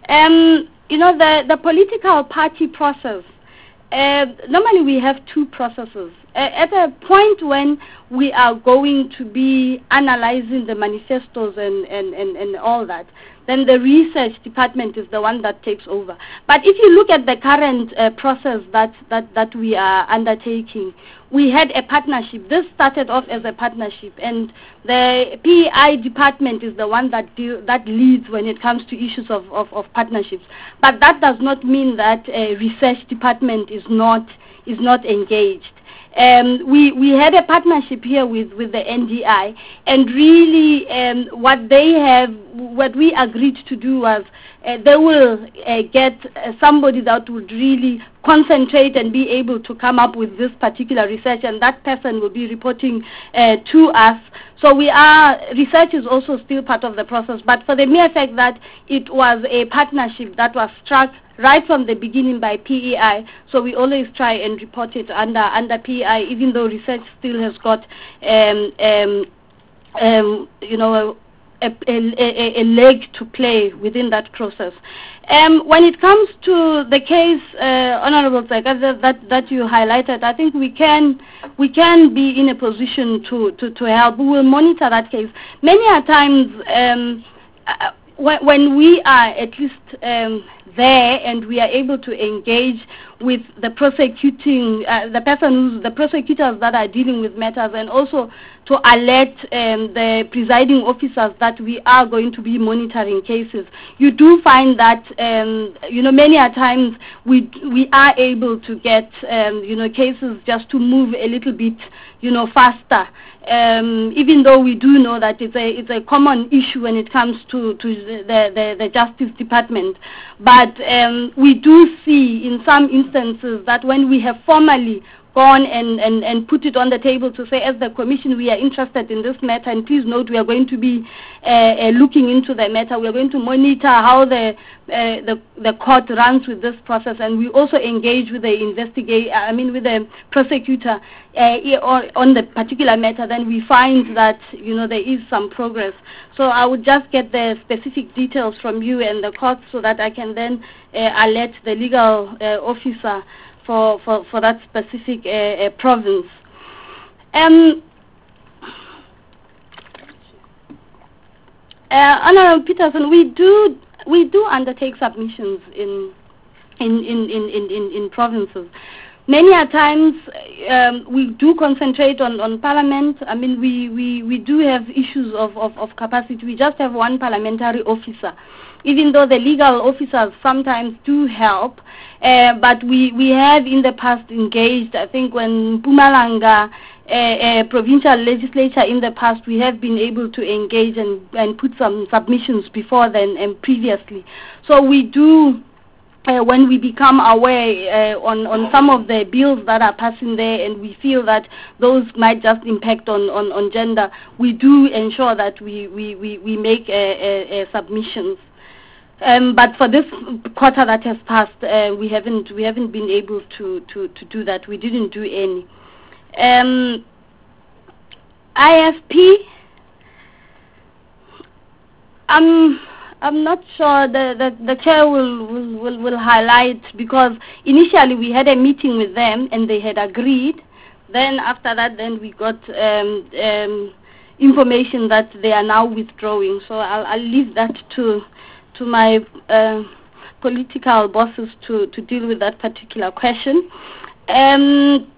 Um, you know, the, the political party process, uh, normally we have two processes. Uh, at a point when we are going to be analyzing the manifestos and, and, and, and all that, then the research department is the one that takes over. But if you look at the current uh, process that, that, that we are undertaking, we had a partnership. This started off as a partnership, and the P E I department is the one that deal, that leads when it comes to issues of, of, of partnerships. But that does not mean that a research department is not, is not engaged. Um, we, we had a partnership here with, with the N D I, and really um, what they have, what we agreed to do was uh, they will uh, get uh, somebody that would really concentrate and be able to come up with this particular research, and that person will be reporting uh, to us. So we are, research is also still part of the process, but for the mere fact that it was a partnership that was struck right from the beginning by P E I, so we always try and report it under under P E I, even though research still has got, um, um, um, you know, a, a, a leg to play within that process. Um, when it comes to the case, uh, Honourable Tseka, that that you highlighted, I think we can we can be in a position to, to, to help. We will monitor that case. Many a times, um, uh, when, when we are at least um, there and we are able to engage with the prosecuting, uh, the person who's, the prosecutors that are dealing with matters, and also to alert um, the presiding officers that we are going to be monitoring cases. You do find that, um, you know, many a times we we are able to get, um, you know, cases just to move a little bit, you know, faster. Um, even though we do know that it's a it's a common issue when it comes to to the the, the Justice Department, but um, we do see in some instances that when we have formally gone and, and, and put it on the table to say, as the Commission, we are interested in this matter, and please note we are going to be uh, uh, looking into the matter. We are going to monitor how the, uh, the the court runs with this process, and we also engage with the investigate. I mean, with the prosecutor uh, or on the particular matter. Then we find that, you know, there is some progress. So I would just get the specific details from you and the court so that I can then uh, alert the legal uh, officer For, for, for that specific uh, uh, province. Um, uh, Honourable Peterson, we do we do undertake submissions in in in, in, in, in, in provinces. Many a times um, we do concentrate on, on Parliament. I mean, we, we, we do have issues of, of, of capacity. We just have one parliamentary officer, even though the legal officers sometimes do help. Uh, but we, we have in the past engaged, I think when Mpumalanga uh, uh, provincial legislature in the past, we have been able to engage and, and put some submissions before then and previously. So we do, uh, when we become aware uh, on, on some of the bills that are passing there and we feel that those might just impact on, on, on gender, we do ensure that we, we, we, we make uh, uh, uh, submissions. Um, but for this quarter that has passed, uh, we haven't we haven't been able to, to, to do that. We didn't do any. Um, I F P. I'm I'm not sure. The the, the chair will, will, will, will highlight, because initially we had a meeting with them and they had agreed. Then after that, then we got um, um, information that they are now withdrawing. So I'll I'll leave that to. to my uh, political bosses to, to deal with that particular question. Um,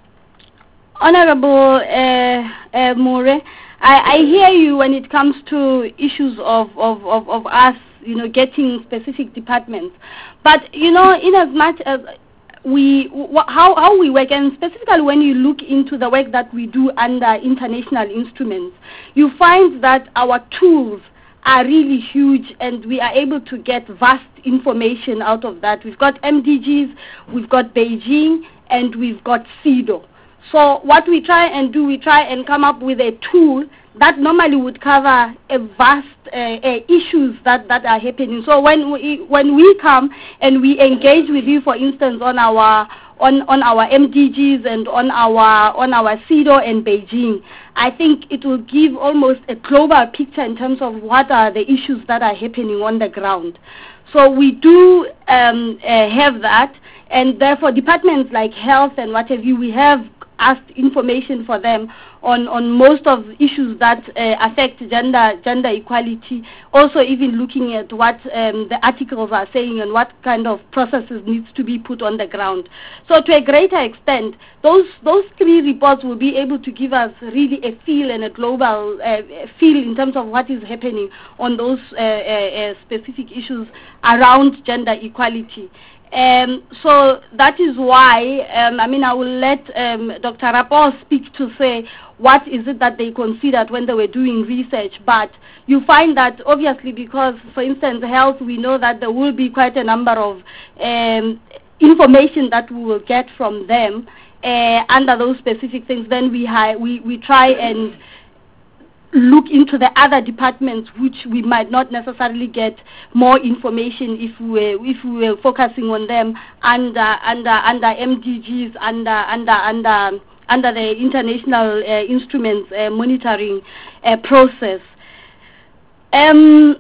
Honorable uh, uh, More, I, I hear you when it comes to issues of, of, of, of us, you know, getting specific departments. But, you know, in as much as we, wh how, how we work, and specifically when you look into the work that we do under international instruments, you find that our tools are really huge, and we are able to get vast information out of that. We've got M D Gs, we've got Beijing, and we've got CEDAW. So what we try and do, we try and come up with a tool that normally would cover a vast uh, uh, issues that, that are happening. So when we, when we come and we engage with you, for instance, on our on, on our M D Gs and on our on our CEDAW and Beijing, I think it will give almost a global picture in terms of what are the issues that are happening on the ground. So we do um, uh, have that, and therefore departments like health and what have you, we have asked information for them on, on most of issues that uh, affect gender gender equality, also even looking at what um, the articles are saying and what kind of processes needs to be put on the ground. So to a greater extent, those those three reports will be able to give us really a feel and a global uh, feel in terms of what is happening on those uh, uh, uh, specific issues around gender equality. Um, so that is why, um, I mean, I will let um, Doctor Rapo speak to say what is it that they considered when they were doing research. But you find that obviously because, for instance, health, we know that there will be quite a number of um, information that we will get from them uh, under those specific things. Then we, hi we, we try and look into the other departments which we might not necessarily get more information if we were, if we were focusing on them under under under M D Gs, under under under under the international uh, instruments uh, monitoring uh, process. Um,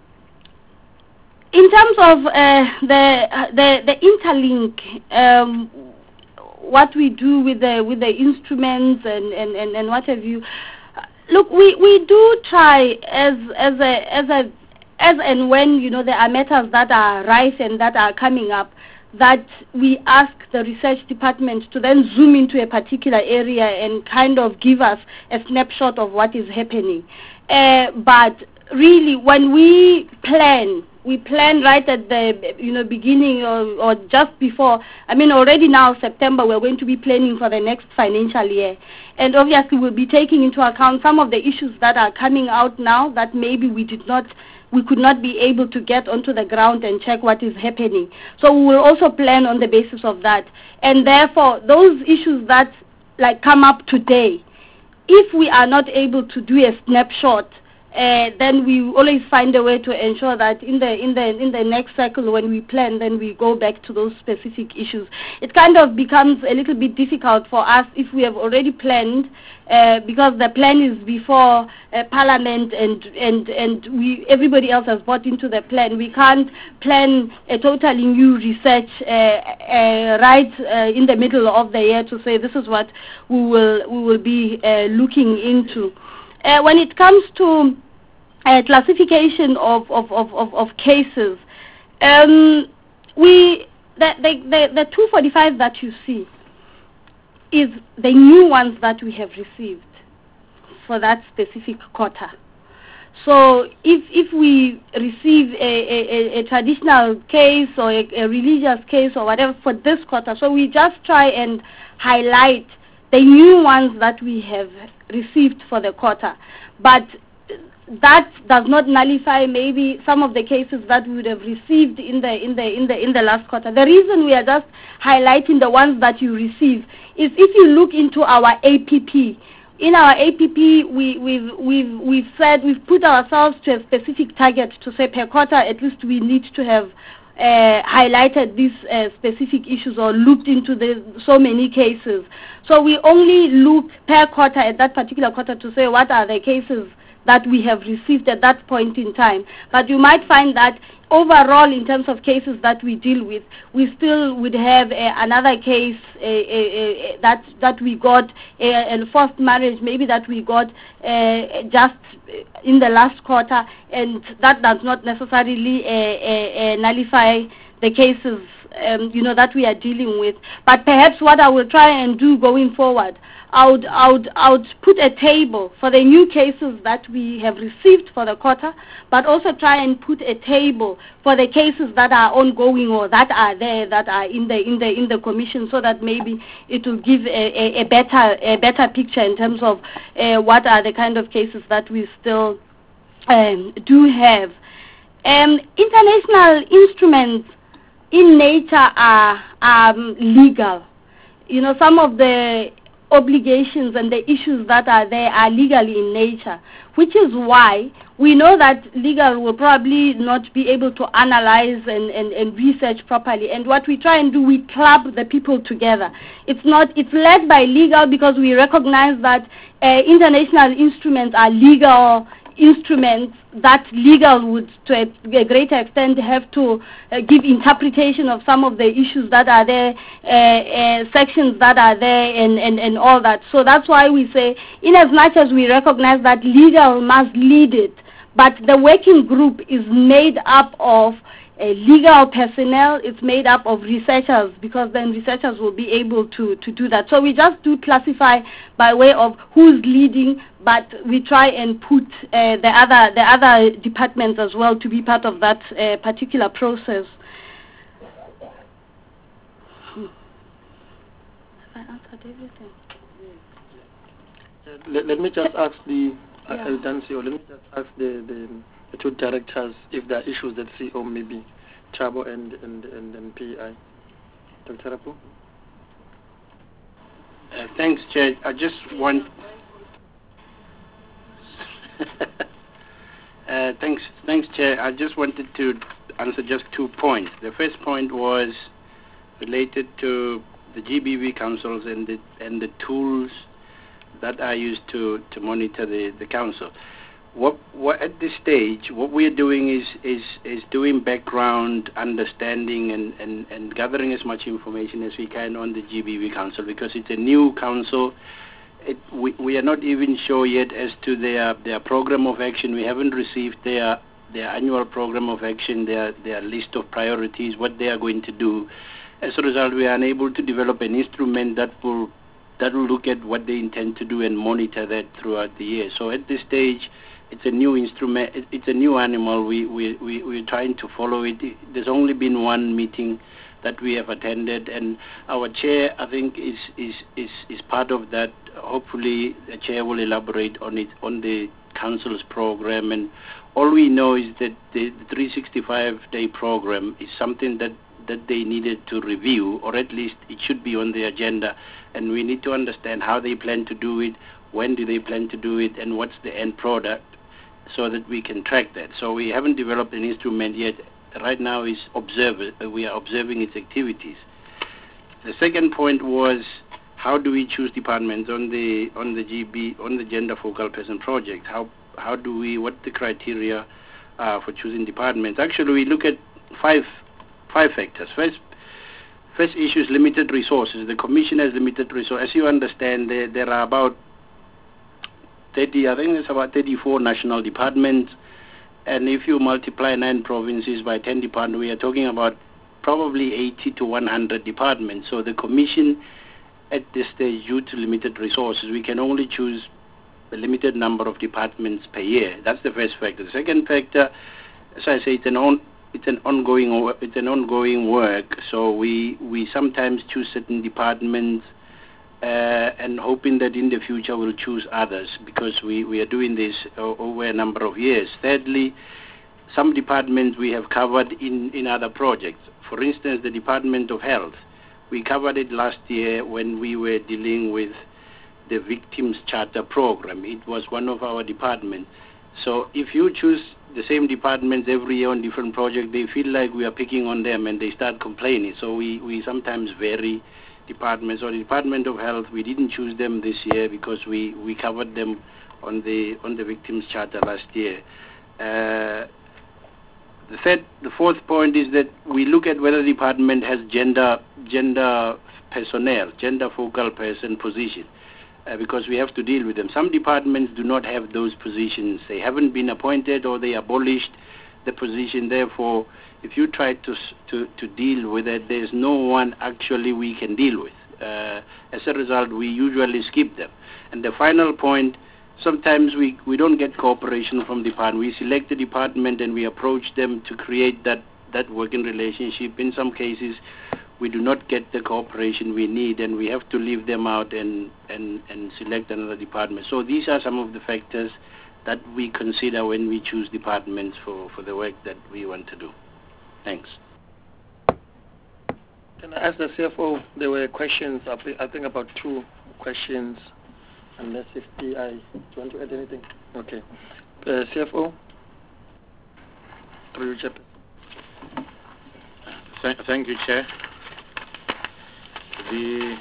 in terms of uh, the, the the interlink, um, what we do with the with the instruments and, and, and, and what have you, look, we, we do try as as a as a as and when you know there are matters that are rife and that are coming up, that we ask the research department to then zoom into a particular area and kind of give us a snapshot of what is happening. Uh, but really, when we plan, we plan right at the you know beginning or, or just before. I mean, already now September, we're going to be planning for the next financial year, and obviously we'll be taking into account some of the issues that are coming out now that maybe we did not, we could not be able to get onto the ground and check what is happening. So we will also plan on the basis of that, and therefore those issues that like come up today, if we are not able to do a snapshot, Uh, then we always find a way to ensure that in the in the in the next cycle when we plan, then we go back to those specific issues. It kind of becomes a little bit difficult for us if we have already planned, uh, because the plan is before uh, Parliament and and and we everybody else has bought into the plan. We can't plan a totally new research uh, uh, right uh, in the middle of the year to say this is what we will we will be uh, looking into. Uh, when it comes to Uh, classification of, of, of, of, of cases. Um, we the, the, the, the two forty-five that you see is the new ones that we have received for that specific quarter. So if if we receive a, a, a traditional case or a, a religious case or whatever for this quarter, so we just try and highlight the new ones that we have received for the quarter. But that does not nullify maybe some of the cases that we would have received in the in the in the in the last quarter. The reason we are just highlighting the ones that you receive is if you look into our A P P. In our A P P, we, we've we've we've said we've put ourselves to a specific target to say per quarter at least we need to have uh, highlighted these uh, specific issues or looked into the so many cases. So we only look per quarter at that particular quarter to say what are the cases that we have received at that point in time. But you might find that overall, in terms of cases that we deal with, we still would have uh, another case uh, uh, that that we got, uh, a forced marriage, maybe that we got uh, just in the last quarter, and that does not necessarily uh, uh, uh, nullify the cases um, you know, that we are dealing with. But perhaps what I will try and do going forward, I would, I would, I would put a table for the new cases that we have received for the quarter, but also try and put a table for the cases that are ongoing or that are there, that are in the in the in the commission, so that maybe it will give a, a, a better a better picture in terms of uh, what are the kind of cases that we still um, do have. Um, international instruments in nature are um, legal. You know, some of the obligations and the issues that are there are legally in nature, which is why we know that legal will probably not be able to analyze and, and, and research properly. And what we try and do, we club the people together. It's not, it's led by legal because we recognize that uh, international instruments are legal instruments that legal would to a, a greater extent have to uh, give interpretation of some of the issues that are there, uh, uh, sections that are there and, and, and all that. So that's why we say, in as much as we recognize that legal must lead it, but the working group is made up of uh, legal personnel, it's made up of researchers, because then researchers will be able to, to do that. So we just do classify by way of who's leading, but we try and put uh, the other the other departments as well to be part of that uh, particular process. Hmm. Have I answered everything? Uh, let, let me just ask the Yeah. uh, Eldancio, let me just ask the, the, the two directors if there are issues that C O maybe Chabo and, and, and, and P I. Doctor Rapu? Uh, thanks, Chair. I just want... uh, thanks, thanks, Chair. I just wanted to answer just two points. The first point was related to the G B V councils and the, and the tools that are used to, to monitor the, the council. what, what at this stage, what we are doing is is is doing background understanding and, and, and gathering as much information as we can on the G B V Council, because it's a new council. It, we, we are not even sure yet as to their their program of action. We haven't received their their annual program of action, their their list of priorities, what they are going to do. As a result, we are unable to develop an instrument that will that will look at what they intend to do and monitor that throughout the year. So at this stage, it's a new instrument. It's a new animal. We we we we're trying to follow it. There's only been one meeting that we have attended, and our chair, I think, is is is is part of that. Hopefully, the chair will elaborate on it on the council's program. And all we know is that the three sixty-five day program is something that that they needed to review, or at least it should be on the agenda, and we need to understand how they plan to do it, when do they plan to do it, and what's the end product, so that we can track that. So we haven't developed an instrument yet. Right now is observe it. We are observing its activities. The second point was, how do we choose departments on the on the G B on the Gender Focal Person project? How how do we, what the criteria uh, for choosing departments? Actually, we look at five five factors. First, first issue is limited resources. The commission has limited resources. As you understand, there there are about thirty. I think there's about thirty-four national departments. And if you multiply nine provinces by ten departments, we are talking about probably eighty to one hundred departments. So the commission, at this stage, due to limited resources, we can only choose a limited number of departments per year. That's the first factor. The second factor, as I say, it's an on, it's an ongoing it's an ongoing work. So we we sometimes choose certain departments Uh, and hoping that in the future we'll choose others, because we, we are doing this uh, over a number of years. Thirdly, some departments we have covered in, in other projects. For instance, the Department of Health. We covered it last year when we were dealing with the Victims Charter Program. It was one of our departments. So if you choose the same departments every year on different projects, they feel like we are picking on them and they start complaining. So we, we sometimes vary departments. Or the Department of Health, we didn't choose them this year because we, we covered them on the on the Victims Charter last year. Uh, the third, the fourth point is that we look at whether the department has gender gender personnel, gender focal person position, uh, because we have to deal with them. Some departments do not have those positions. They haven't been appointed, or they abolished the position. Therefore, if you try to to to deal with it, there's no one actually we can deal with. Uh, as a result, we usually skip them. And the final point, sometimes we we don't get cooperation from the department. We select the department and we approach them to create that that working relationship. In some cases, we do not get the cooperation we need, and we have to leave them out and and and select another department. So these are some of the factors that we consider when we choose departments for for the work that we want to do. Thanks. Can I ask the C F O? There were questions, I think about two questions, unless if P I, do you want to add anything? Okay. Uh, C F O? Through you, Chair. Th thank you, Chair. The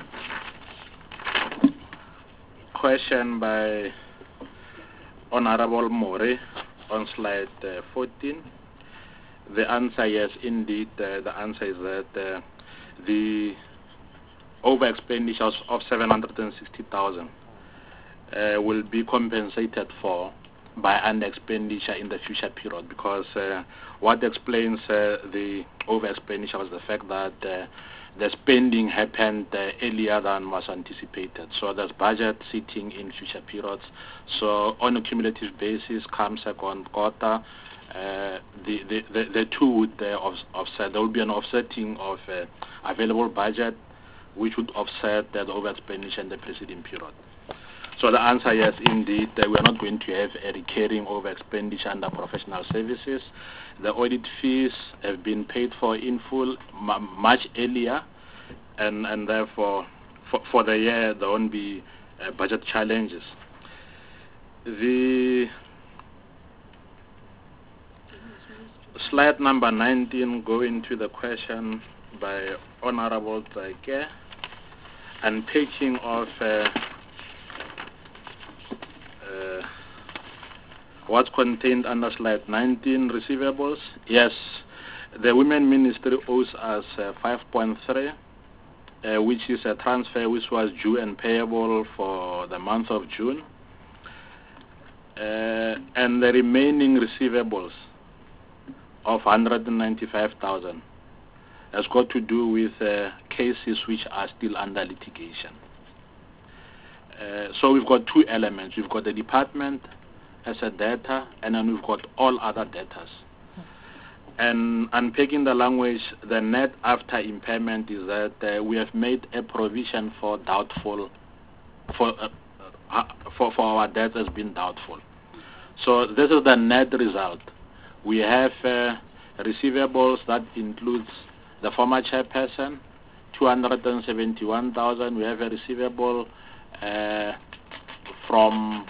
question by Honorable More on slide uh, fourteen. The answer, yes, indeed. Uh, the answer is that uh, the over expenditures of seven hundred sixty thousand uh, will be compensated for by under expenditure in the future period, because uh, what explains uh, the over expenditure was the fact that uh, the spending happened uh, earlier than was anticipated. So there's budget sitting in future periods. So on a cumulative basis, come second quarter, Uh, the, the, the, the two would uh, offset. There will be an offsetting of uh, available budget, which would offset uh, the over expenditure in the preceding period. So the answer, yes, indeed, uh, we are not going to have a recurring over expenditure under professional services. The audit fees have been paid for in full m much earlier, and, and therefore, for, for the year, there won't be uh, budget challenges. The slide number nineteen, going to the question by Honorable Tsake, and taking off uh, uh, what's contained under slide nineteen, receivables. Yes, the Women Ministry owes us uh, five point three, uh, which is a transfer which was due and payable for the month of June. Uh, and the remaining receivables of one hundred ninety-five thousand has got to do with uh, cases which are still under litigation. Uh, so we've got two elements. We've got the department as a debtor, and then we've got all other debtors. And unpacking the language, the net after impairment is that uh, we have made a provision for doubtful, for, uh, uh, for, for our debts has been doubtful. So this is the net result. We have uh, receivables that includes the former chairperson, two hundred seventy-one thousand. We have a receivable uh, from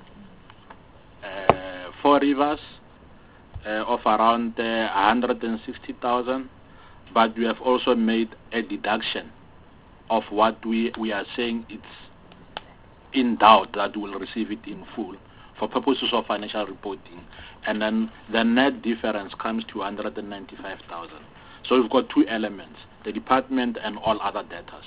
uh, Four Rivers uh, of around uh, one hundred sixty thousand. But we have also made a deduction of what we, we are saying it's in doubt that we'll receive it in full, for purposes of financial reporting. And then the net difference comes to one hundred ninety-five thousand. So we've got two elements, the department and all other debtors.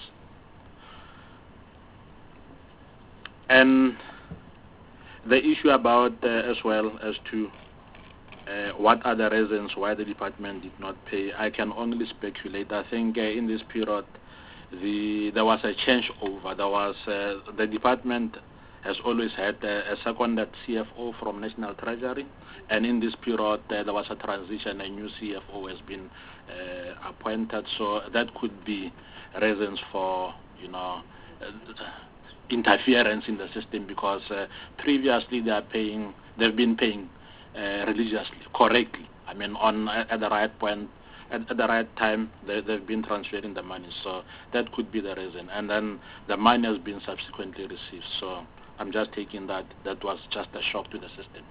And the issue about uh, as well as to uh, what are the reasons why the department did not pay, I can only speculate. I think uh, in this period the there was a changeover. There was uh, the department has always had uh, a seconded C F O from National Treasury, and in this period uh, there was a transition, a new C F O has been uh, appointed, so that could be reasons for, you know, uh, interference in the system, because uh, previously they are paying, they've been paying uh, religiously, correctly, I mean on at the right point, At, at the right time, they, they've been transferring the money, so that could be the reason. And then the money has been subsequently received, so I'm just taking that that was just a shock to the system.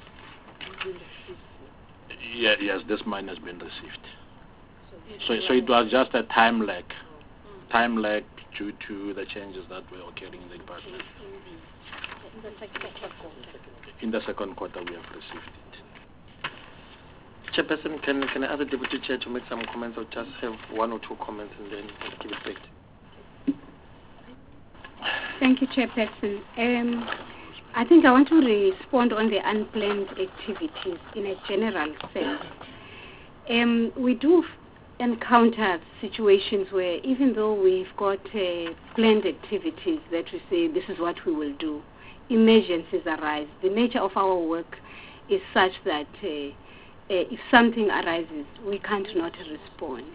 Yeah, yes, this money has been received. So, so it was just a time lag, time lag due to the changes that were occurring in the department. In the second quarter, we have received it. Chairperson, can, can I ask the Deputy Chair to make some comments, or just have one or two comments and then give it back? Thank you, Chairperson. Um, I think I want to respond on the unplanned activities in a general sense. Um, we do encounter situations where, even though we've got uh, planned activities that we say this is what we will do, emergencies arise. The nature of our work is such that uh, Uh, if something arises, we can't not respond.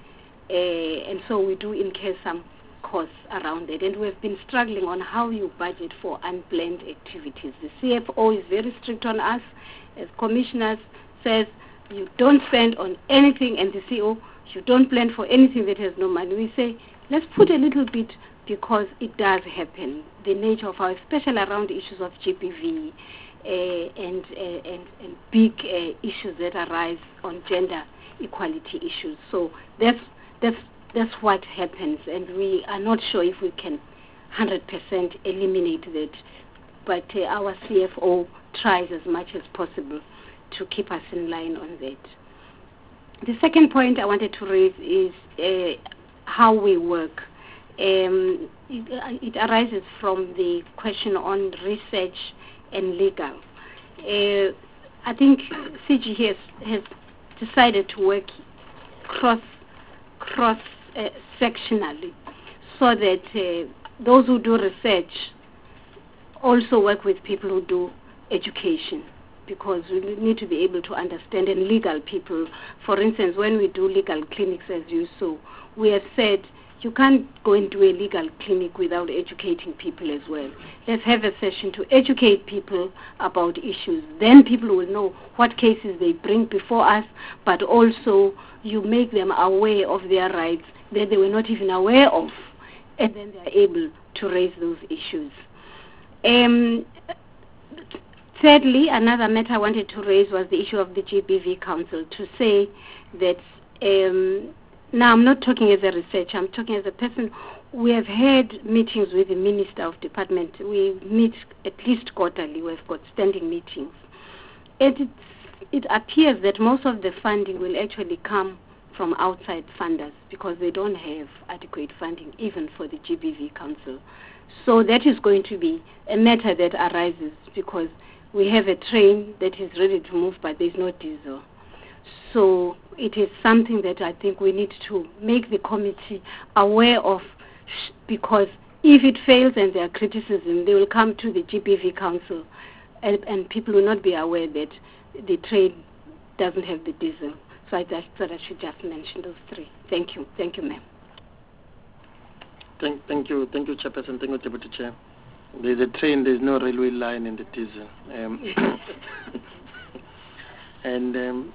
Uh, and so we do incur some costs around it. And we've been struggling on how you budget for unplanned activities. The C F O is very strict on us. As commissioners, says you don't spend on anything, and the C E O, you don't plan for anything that has no money. We say, let's put a little bit, because it does happen. The nature of our, especially around issues of G B V, Uh, and, uh, and and big uh, issues that arise on gender equality issues. So that's that's that's what happens, and we are not sure if we can one hundred percent eliminate that. But uh, our C F O tries as much as possible to keep us in line on that. The second point I wanted to raise is uh, how we work. Um, it, it arises from the question on research and legal. Uh, I think C G has has decided to work cross cross uh, sectionally, so that uh, those who do research also work with people who do education, because we need to be able to understand, and legal people. For instance, when we do legal clinics, as you saw, we have said you can't go and do a legal clinic without educating people as well. Let's have a session to educate people about issues. Then people will know what cases they bring before us, but also you make them aware of their rights that they were not even aware of, and then they are able to raise those issues. Um, thirdly, another matter I wanted to raise was the issue of the G B V Council, to say that um, now, I'm not talking as a researcher, I'm talking as a person. We have had meetings with the Minister of Department. We meet at least quarterly. We've got standing meetings. it, it appears that most of the funding will actually come from outside funders because they don't have adequate funding even for the G B V Council. So that is going to be a matter that arises because we have a train that is ready to move, but there's no diesel. So it is something that I think we need to make the committee aware of, because if it fails and there are criticism, they will come to the G B V Council and, and people will not be aware that the train doesn't have the diesel. So I just thought I should just mention those three. Thank you. Thank you, ma'am. Thank, thank you. Thank you, Chairperson. Thank you, Deputy Chair. There's a train, there's no railway line in the diesel. Um, and um,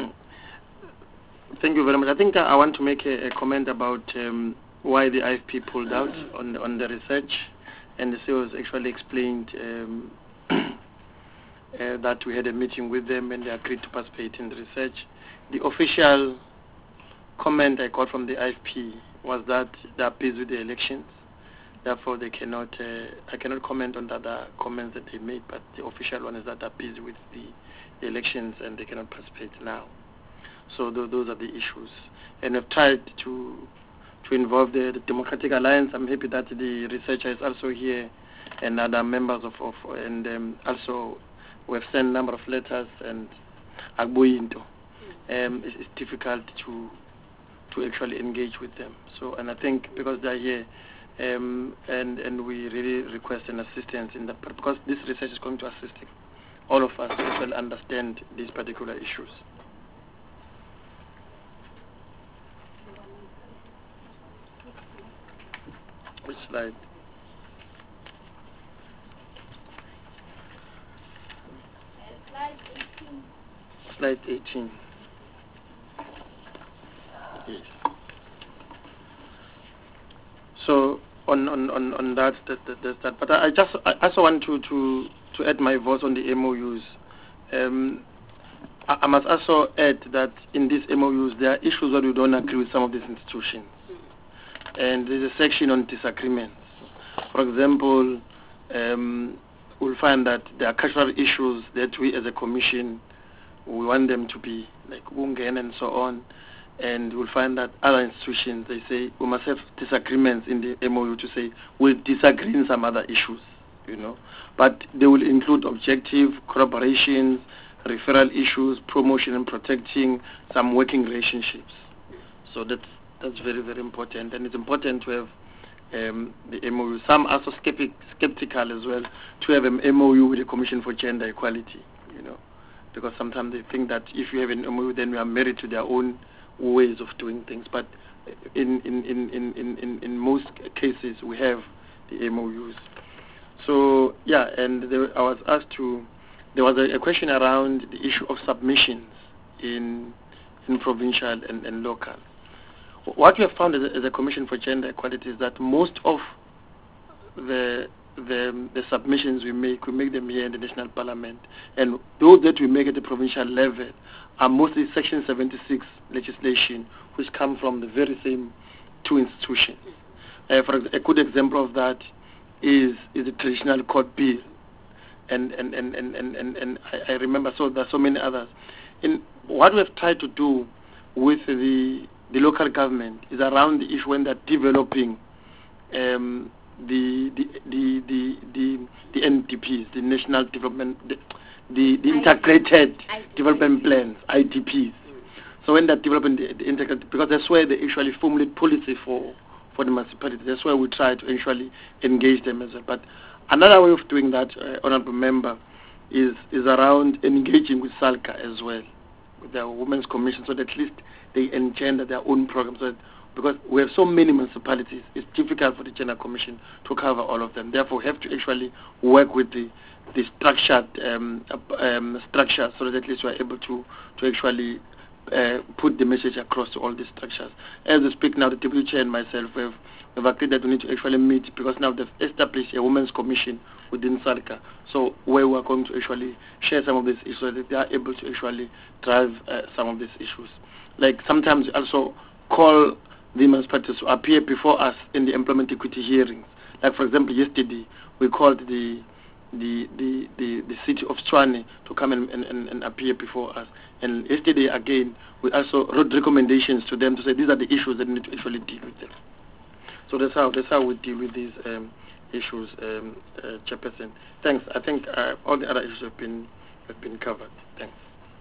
thank you very much. I think I, I want to make a, a comment about um, why the I F P pulled out on the, on the research. And the C E O has actually explained um, uh, that we had a meeting with them and they agreed to participate in the research. The official comment I got from the I F P was that they are busy with the elections. Therefore, they cannot. Uh, I cannot comment on the other comments that they made. But the official one is that they're busy with the, the elections and they cannot participate now. So th those are the issues. And I've tried to to involve the, the Democratic Alliance. I'm happy that the researcher is also here and other members of, of and um, also we have sent a number of letters and Agboyinto. Um, it's, it's difficult to to actually engage with them. So, and I think because they're here, um, and and we really request an assistance in that, because this research is going to assist all of us to actually understand these particular issues. Which slide? Slide eighteen. Slide eighteen. Yes. So on on on, on that, that, that, that, that, but I just I also want to to to add my voice on the M O Us. Um, I, I must also add that in these M O Us there are issues where we don't agree with some of these institutions, and there's a section on disagreements. For example, um, we'll find that there are cultural issues that we as a commission we want them to be like Wungen and so on. And we'll find that other institutions, they say we must have disagreements in the M O U to say we'll disagree in some other issues, you know. But they will include objective, collaborations, referral issues, promotion and protecting some working relationships. So that's that's very, very important. And it's important to have um, the M O U. Some are also skeptic, skeptical as well to have an M O U with the Commission for Gender Equality, you know. Because sometimes they think that if you have an M O U, then we are married to their own ways of doing things, but in in, in, in, in, in most cases we have the M O Us. So yeah, and there, I was asked to, there was a, a question around the issue of submissions in in provincial and, and local. What we have found as a, as a Commission for Gender Equality is that most of the the the submissions we make, we make them here in the National Parliament, and those that we make at the provincial level are mostly Section seventy-six legislation, which come from the very same two institutions. Uh, for a good example of that is is the traditional court bill, and and and and and, and, and I, I remember so there are so many others. In what we have tried to do with the the local government is around the issue when they're developing um, the the the the the, the N D Ps, the National Development. The, The, the integrated I D P. Development plans, I D Ps. So when they're developing the, the integrated, because that's where they actually formulate policy for, for the municipality. That's where we try to actually engage them as well. But another way of doing that, uh, Honourable Member, is is around engaging with SALCA as well, with the Women's Commission, so that at least they engender their own programs. So because we have so many municipalities, it's difficult for the Gender Commission to cover all of them. Therefore, we have to actually work with the the structured um, um, structure, so that at least we are able to to actually uh, put the message across to all these structures. As we speak now, the Deputy Chair and myself have have agreed that we need to actually meet, because now they've established a Women's Commission within SALCA, so where we are going to actually share some of these issues so that they are able to actually drive uh, some of these issues. Like sometimes we also call the municipalities to appear before us in the employment equity hearings. Like for example, yesterday we called the the, the, the, the city of Tshwane to come and, and, and appear before us. And yesterday again, we also wrote recommendations to them to say these are the issues that need to actually deal with them. So that's how that's how we deal with these um, issues, um, uh, Chairperson. Thanks. I think uh, all the other issues have been have been covered. Thanks.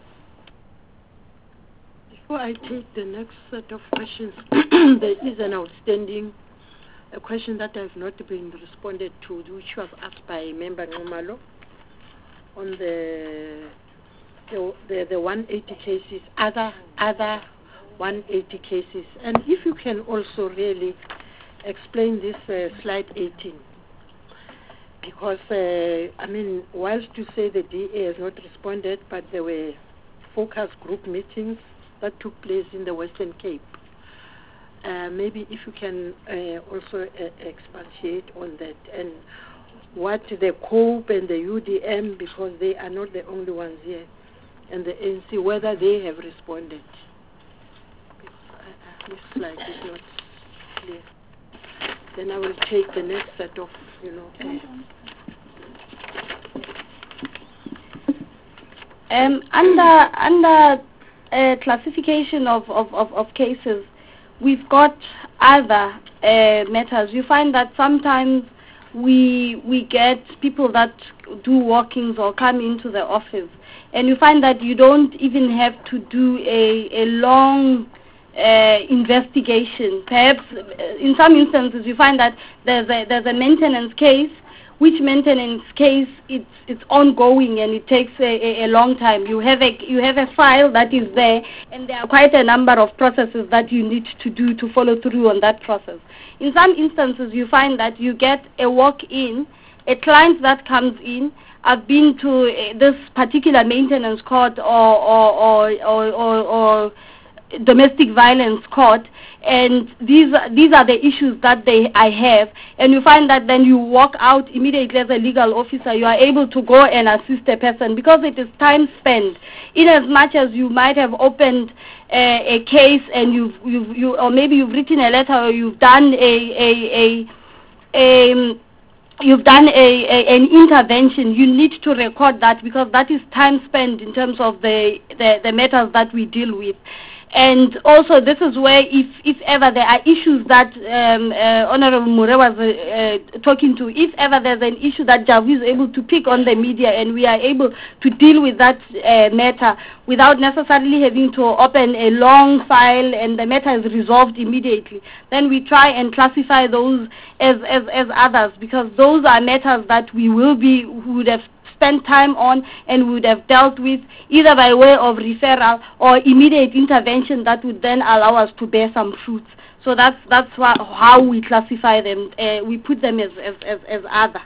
Before I take the next set of questions, there is an outstanding a question that has not been responded to, which was asked by Member Nomalo on the the, the the one eighty cases, other other one eighty cases, and if you can also really explain this uh, slide eighteen, because uh, I mean, whilst you say the D A has not responded, but there were focus group meetings that took place in the Western Cape. Uh, maybe if you can uh, also uh, expatiate on that, and what the COPE and the U D M, because they are not the only ones here, and the A N C, whether they have responded. Uh, this slide is not clear. Then I will take the next set of, you know. Um, under under uh, classification of, of, of, of cases, we've got other uh, matters. You find that sometimes we we get people that do walk-ins or come into the office, and you find that you don't even have to do a, a long uh, investigation. Perhaps uh, in some instances you find that there's a, there's a maintenance case, which maintenance case it's it's ongoing and it takes a, a, a long time. You have a you have a file that is there, and there are quite a number of processes that you need to do to follow through on that process. In some instances, you find that you get a walk-in, a client that comes in. I've been to uh, this particular maintenance court or or or or, or, or domestic violence court, and these these are the issues that they I have, and you find that then you walk out immediately as a legal officer. You are able to go and assist a person because it is time spent. In as much as you might have opened a, a case and you've you've you or maybe you've written a letter or you've done a a a, a you've done a, a, an intervention, you need to record that because that is time spent in terms of the, the, the matters that we deal with. And also, this is where, if, if ever there are issues that um, uh, Honorable Mure was uh, uh, talking to, if ever there's an issue that Javu is able to pick on the media and we are able to deal with that uh, matter without necessarily having to open a long file and the matter is resolved immediately, then we try and classify those as, as, as others, because those are matters that we will be, we would have spent time on and would have dealt with either by way of referral or immediate intervention that would then allow us to bear some fruits. So that's that's wha- how we classify them. Uh, we put them as as as, as other.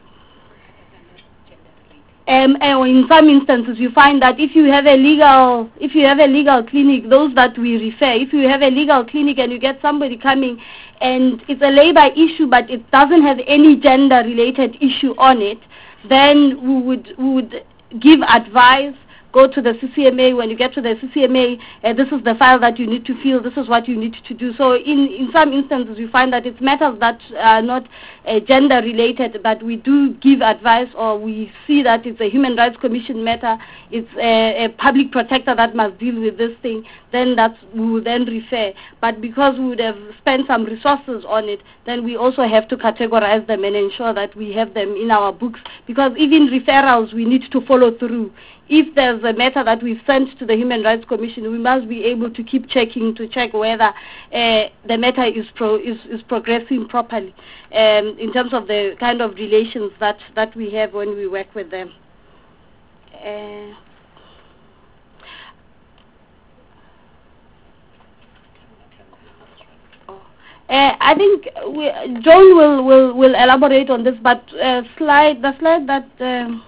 Um, and in some instances, you find that if you have a legal, if you have a legal clinic, those that we refer, if you have a legal clinic and you get somebody coming, and it's a labor issue, but it doesn't have any gender-related issue on it, then we would we would give advice. Go to the C C M A. When you get to the C C M A, uh, this is the file that you need to fill. This is what you need to do. So in, in some instances, you find that it's matters that are not uh, gender related, but we do give advice, or we see that it's a Human Rights Commission matter. It's a, a public protector that must deal with this thing. Then that's we will then refer. But because we would have spent some resources on it, then we also have to categorize them and ensure that we have them in our books. Because even referrals, we need to follow through. If there's a matter that we've sent to the Human Rights Commission, we must be able to keep checking to check whether uh, the matter is, pro- is is progressing properly um, in terms of the kind of relations that, that we have when we work with them. Uh, Uh, I think we, John will, will, will elaborate on this, but uh, slide the slide that um,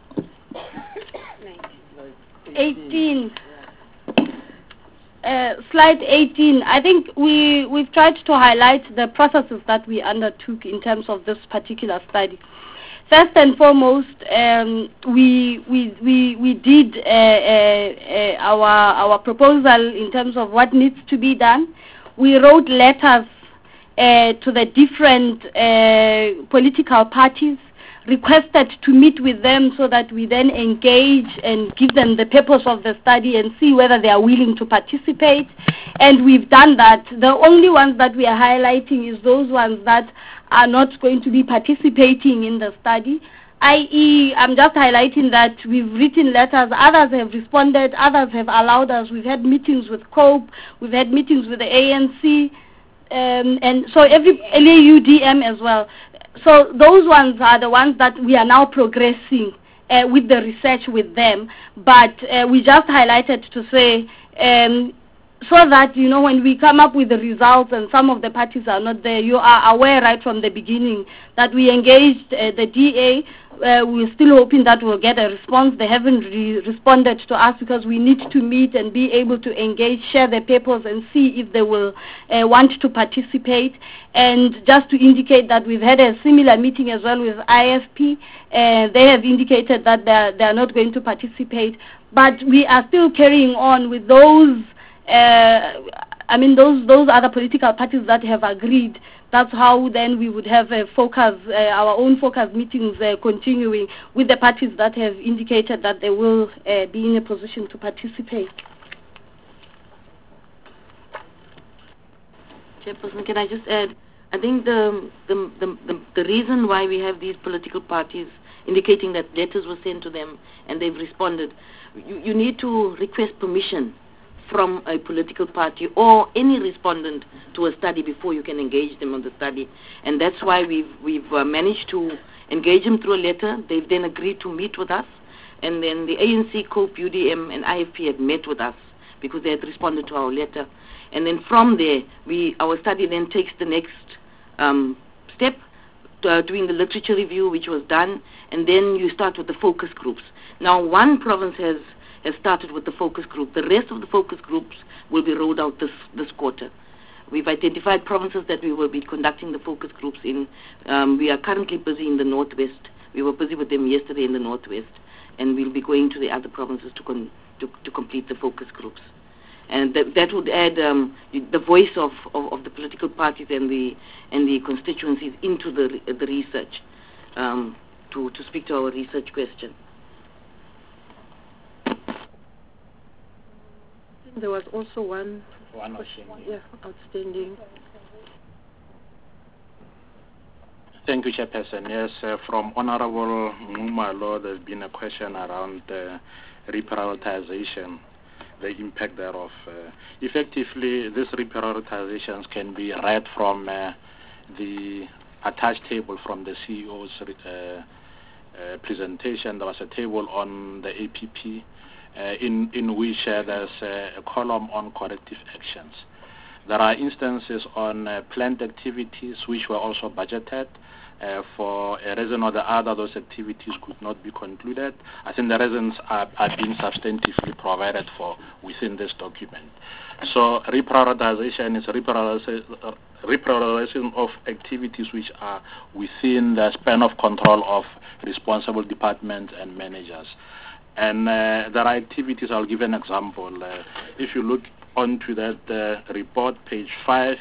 eighteen, uh, slide eighteen. I think we we've tried to highlight the processes that we undertook in terms of this particular study. First and foremost, um, we we we we did uh, uh, uh, our our proposal in terms of what needs to be done. We wrote letters Uh, to the different uh, political parties, requested to meet with them so that we then engage and give them the purpose of the study and see whether they are willing to participate. And we've done that. The only ones that we are highlighting is those ones that are not going to be participating in the study, that is, I'm just highlighting that we've written letters, others have responded, others have allowed us. We've had meetings with COPE, we've had meetings with the A N C, um, and so every L A U D M as well. So those ones are the ones that we are now progressing uh, with the research with them, but uh, we just highlighted to say, um, so that, you know, when we come up with the results and some of the parties are not there, you are aware right from the beginning that we engaged uh, the D A. Uh, we're still hoping that we'll get a response. They haven't re responded to us because we need to meet and be able to engage, share their papers and see if they will uh, want to participate. And just to indicate that we've had a similar meeting as well with I F P. Uh, they have indicated that they are, they are not going to participate. But we are still carrying on with those Uh, I mean, those those other political parties that have agreed. That's how then we would have a focus, uh, our own focus meetings uh, continuing with the parties that have indicated that they will uh, be in a position to participate. Chairperson, can I just add? I think the the, the the the reason why we have these political parties indicating that letters were sent to them and they've responded, you, you need to request permission from a political party or any respondent to a study before you can engage them on the study. And that's why we've, we've uh, managed to engage them through a letter. They've then agreed to meet with us. And then the A N C, COPE, U D M, and I F P had met with us because they had responded to our letter. And then from there, we our study then takes the next um, step, to, uh, doing the literature review, which was done, and then you start with the focus groups. Now, one province has has started with the focus group. The rest of the focus groups will be rolled out this, this quarter. We've identified provinces that we will be conducting the focus groups in. Um, we are currently busy in the Northwest. We were busy with them yesterday in the Northwest, and we'll be going to the other provinces to, con to, to complete the focus groups. And that, that would add um, the voice of, of, of the political parties and the, and the constituencies into the, the research, um, to, to speak to our research question. There was also one, one question, yeah, outstanding. Thank you, Chairperson. Yes, uh, from Honorable Ngumalo, there's been a question around uh, reprioritization, the impact thereof. Uh, effectively, these reprioritizations can be read from uh, the attached table from the C E O's uh, uh, presentation. There was a table on the A P P. Uh, in, in which uh, there's uh, a column on corrective actions. There are instances on uh, planned activities which were also budgeted. Uh, for a reason or the other, those activities could not be concluded. I think the reasons are, are being substantively provided for within this document. So reprioritization is reprioritization, reprioritization of activities which are within the span of control of responsible departments and managers. And uh, there are activities, I'll give an example. Uh, if you look onto that uh, report, page five,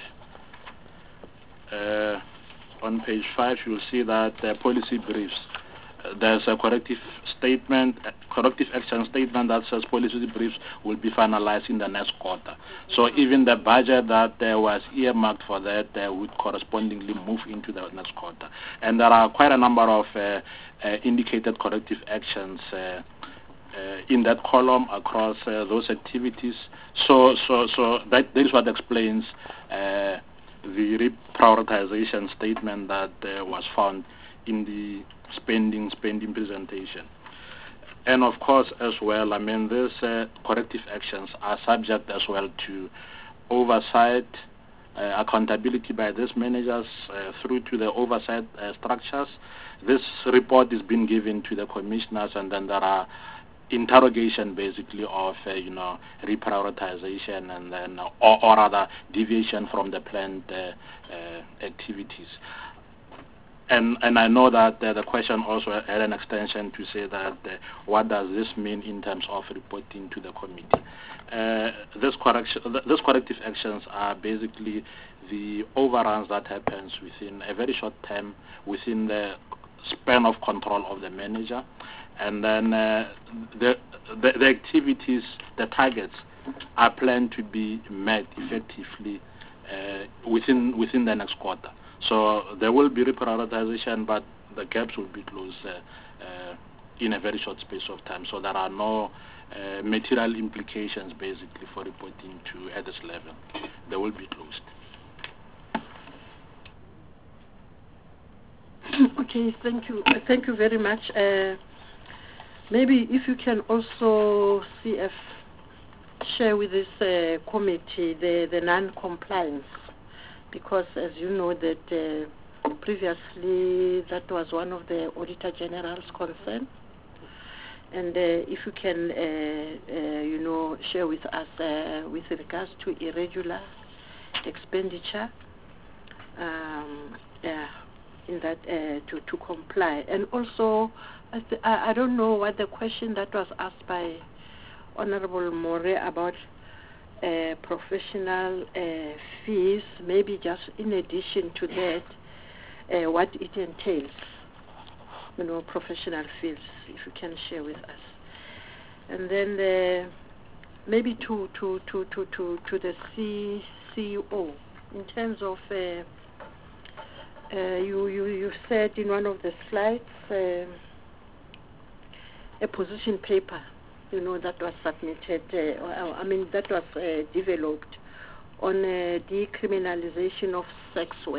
uh, on page five you'll see that uh, policy briefs. Uh, there's a corrective statement, uh, corrective action statement that says policy briefs will be finalized in the next quarter. So even the budget that uh, was earmarked for that uh, would correspondingly move into the next quarter. And there are quite a number of uh, uh, indicated corrective actions uh, Uh, in that column across uh, those activities. So, so, so that, that is what explains uh, the reprioritization statement that uh, was found in the spending spending presentation. And of course, as well, I mean, these uh, corrective actions are subject as well to oversight, uh, accountability by these managers uh, through to the oversight uh, structures. This report is being given to the commissioners, and then there are interrogation basically of uh, you know reprioritization and then uh, or, or rather deviation from the planned uh, uh, activities. And and I know that uh, the question also had an extension to say that uh, what does this mean in terms of reporting to the committee. Uh, this correction, these corrective actions are basically the overruns that happens within a very short time within the span of control of the manager, and then uh, the, the the activities, the targets, are planned to be met effectively uh, within within the next quarter. So there will be reprioritization, but the gaps will be closed uh, uh, in a very short space of time. So there are no uh, material implications basically for reporting to at this level. They will be closed. Okay, thank you. Uh, thank you very much. Uh, maybe if you can also C F share with this uh, committee the, the non-compliance, because as you know that uh, previously that was one of the Auditor General's concern. And uh, if you can, uh, uh, you know, share with us uh, with regards to irregular expenditure, um, yeah, in that uh, to to comply. And also, I, th I I don't know what the question that was asked by Honorable More about uh, professional uh, fees. Maybe just in addition to that, uh, what it entails. You know, professional fees, if you can share with us. And then uh, maybe to to to to to to the C E O, in terms of uh, uh, you you you said in one of the slides uh, a position paper, you know, that was submitted. Uh, I mean that was uh, developed on uh, decriminalization of sex work.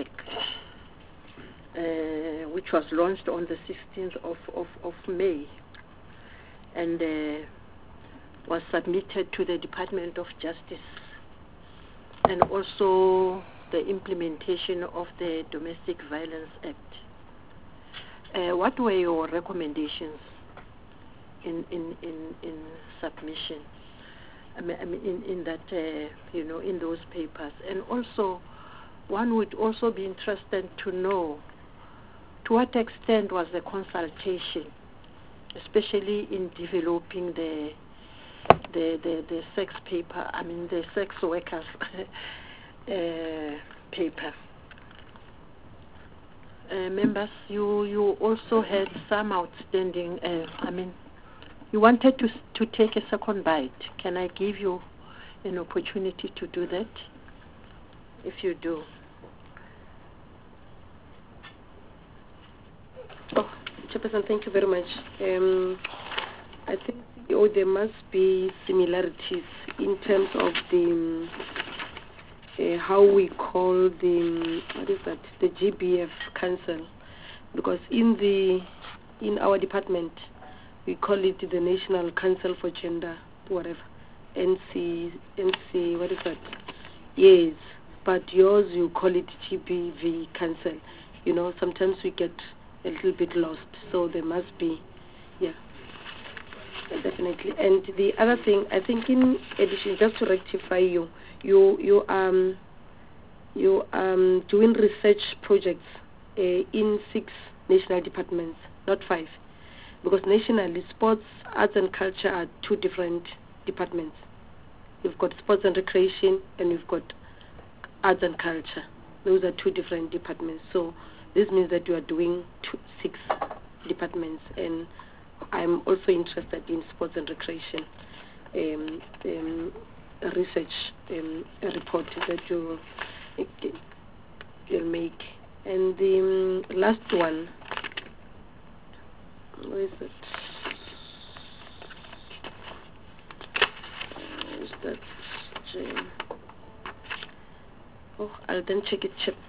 Uh, which was launched on the sixteenth of, of, of May and uh, was submitted to the Department of Justice, and also the implementation of the Domestic Violence Act. Uh, what were your recommendations in, in, in, in submission? I mean, I mean in, in that, uh, you know, in those papers. And also, one would also be interested to know to what extent was the consultation, especially in developing the the the, the sex paper, I mean the sex workers uh, paper. Uh, members, you you also had some outstanding. Uh, I mean, you wanted to to take a second bite. Can I give you an opportunity to do that? If you do. Oh, Chairperson, thank you very much. Um, I think oh, there must be similarities in terms of the um, uh, how we call the um, what is that the G B F Council, because in the in our department we call it the National Council for Gender whatever N C N C what is that? Yes, but yours you call it G B V Council. You know, sometimes we get a little bit lost, so there must be, yeah, definitely. And the other thing, I think, in addition, just to rectify you, you you um you um doing research projects uh, in six national departments, not five, because nationally sports, arts and culture are two different departments. You've got sports and recreation, and you've got arts and culture. Those are two different departments. So this means that you are doing two, six departments, and I'm also interested in sports and recreation um, um, research um, a report that you will make. And the um, last one, where is it? Where is that? Jane? Oh, I'll then check it. Check.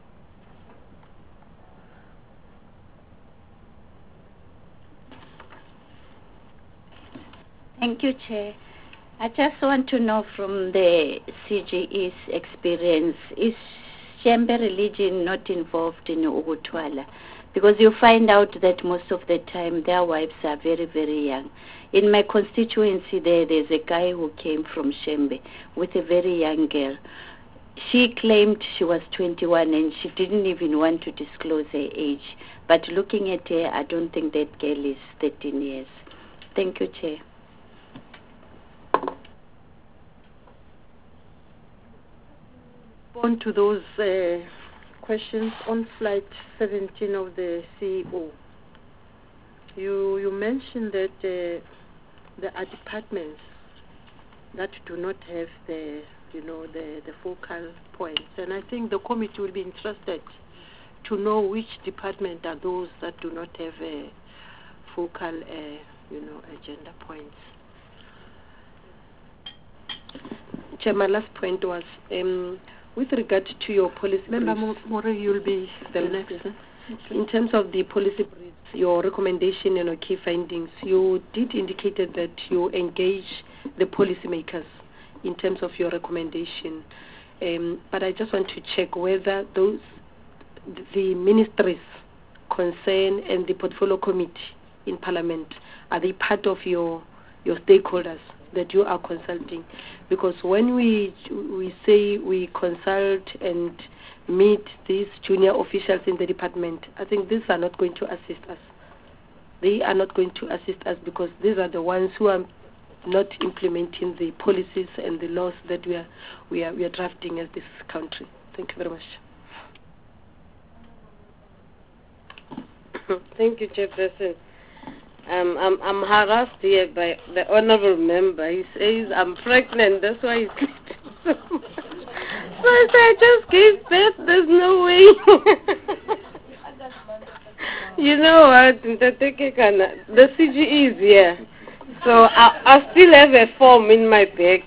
Thank you, Chair. I just want to know from the C G E's experience, is Shembe religion not involved in Ukutwala? Because you find out that most of the time their wives are very, very young. In my constituency there, there's a guy who came from Shembe with a very young girl. She claimed she was twenty-one and she didn't even want to disclose her age. But looking at her, I don't think that girl is thirteen years. Thank you, Chair. On to those uh, questions on slide seventeen of the C E O. you you mentioned that uh, there are departments that do not have the you know the the focal points, and I think the committee will be interested to know which department are those that do not have a focal uh, you know agenda points. Chair, my last point was um, with regard to your policy. Member More, you'll be the next. In terms of the policy briefs, your recommendation and your key findings, you did indicate that you engage the policymakers in terms of your recommendation. Um, but I just want to check whether those, the ministries concerned and the portfolio committee in Parliament, are they part of your your stakeholders that you are consulting? Because when we we say we consult and meet these junior officials in the department, I think these are not going to assist us. They are not going to assist us because these are the ones who are not implementing the policies and the laws that we are we are we are drafting as this country. Thank you very much. Thank you, Chairperson. Um, I'm I'm harassed here by the honourable member. He says I'm pregnant. That's why he's sleeping so much. So I said, I just gave birth. There's no way. You know what? The C G E is here. So I, I still have a form in my bag.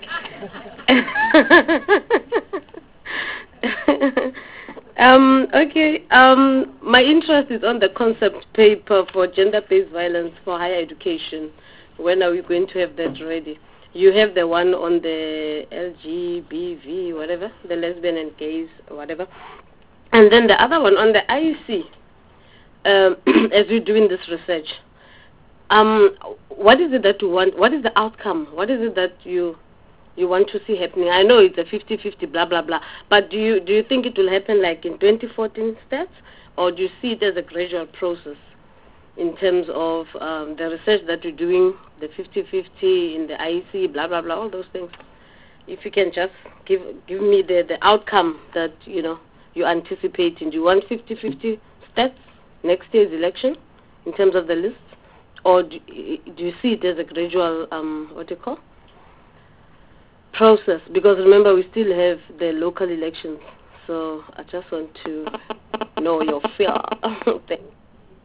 um, okay. Um, my interest is on the concept paper for gender-based violence for higher education. When are we going to have that ready? You have the one on the L G B T, whatever, the lesbian and gays, whatever. And then the other one on the I E C, um, as you're doing this research. Um, what is it that you want? What is the outcome? What is it that you you want to see happening? I know it's a fifty-fifty, blah, blah, blah. But do you do you think it will happen like in twenty fourteen steps? Or do you see it as a gradual process in terms of um, the research that you're doing, the fifty-fifty in the I E C, blah, blah, blah, all those things? If you can just give give me the, the outcome that, you know, you're anticipating. Do you want fifty-fifty stats next year's election in terms of the list? Or do, do you see it as a gradual, um, what do you call, process? Because remember, we still have the local elections. So I just want to know your feel. Thank you.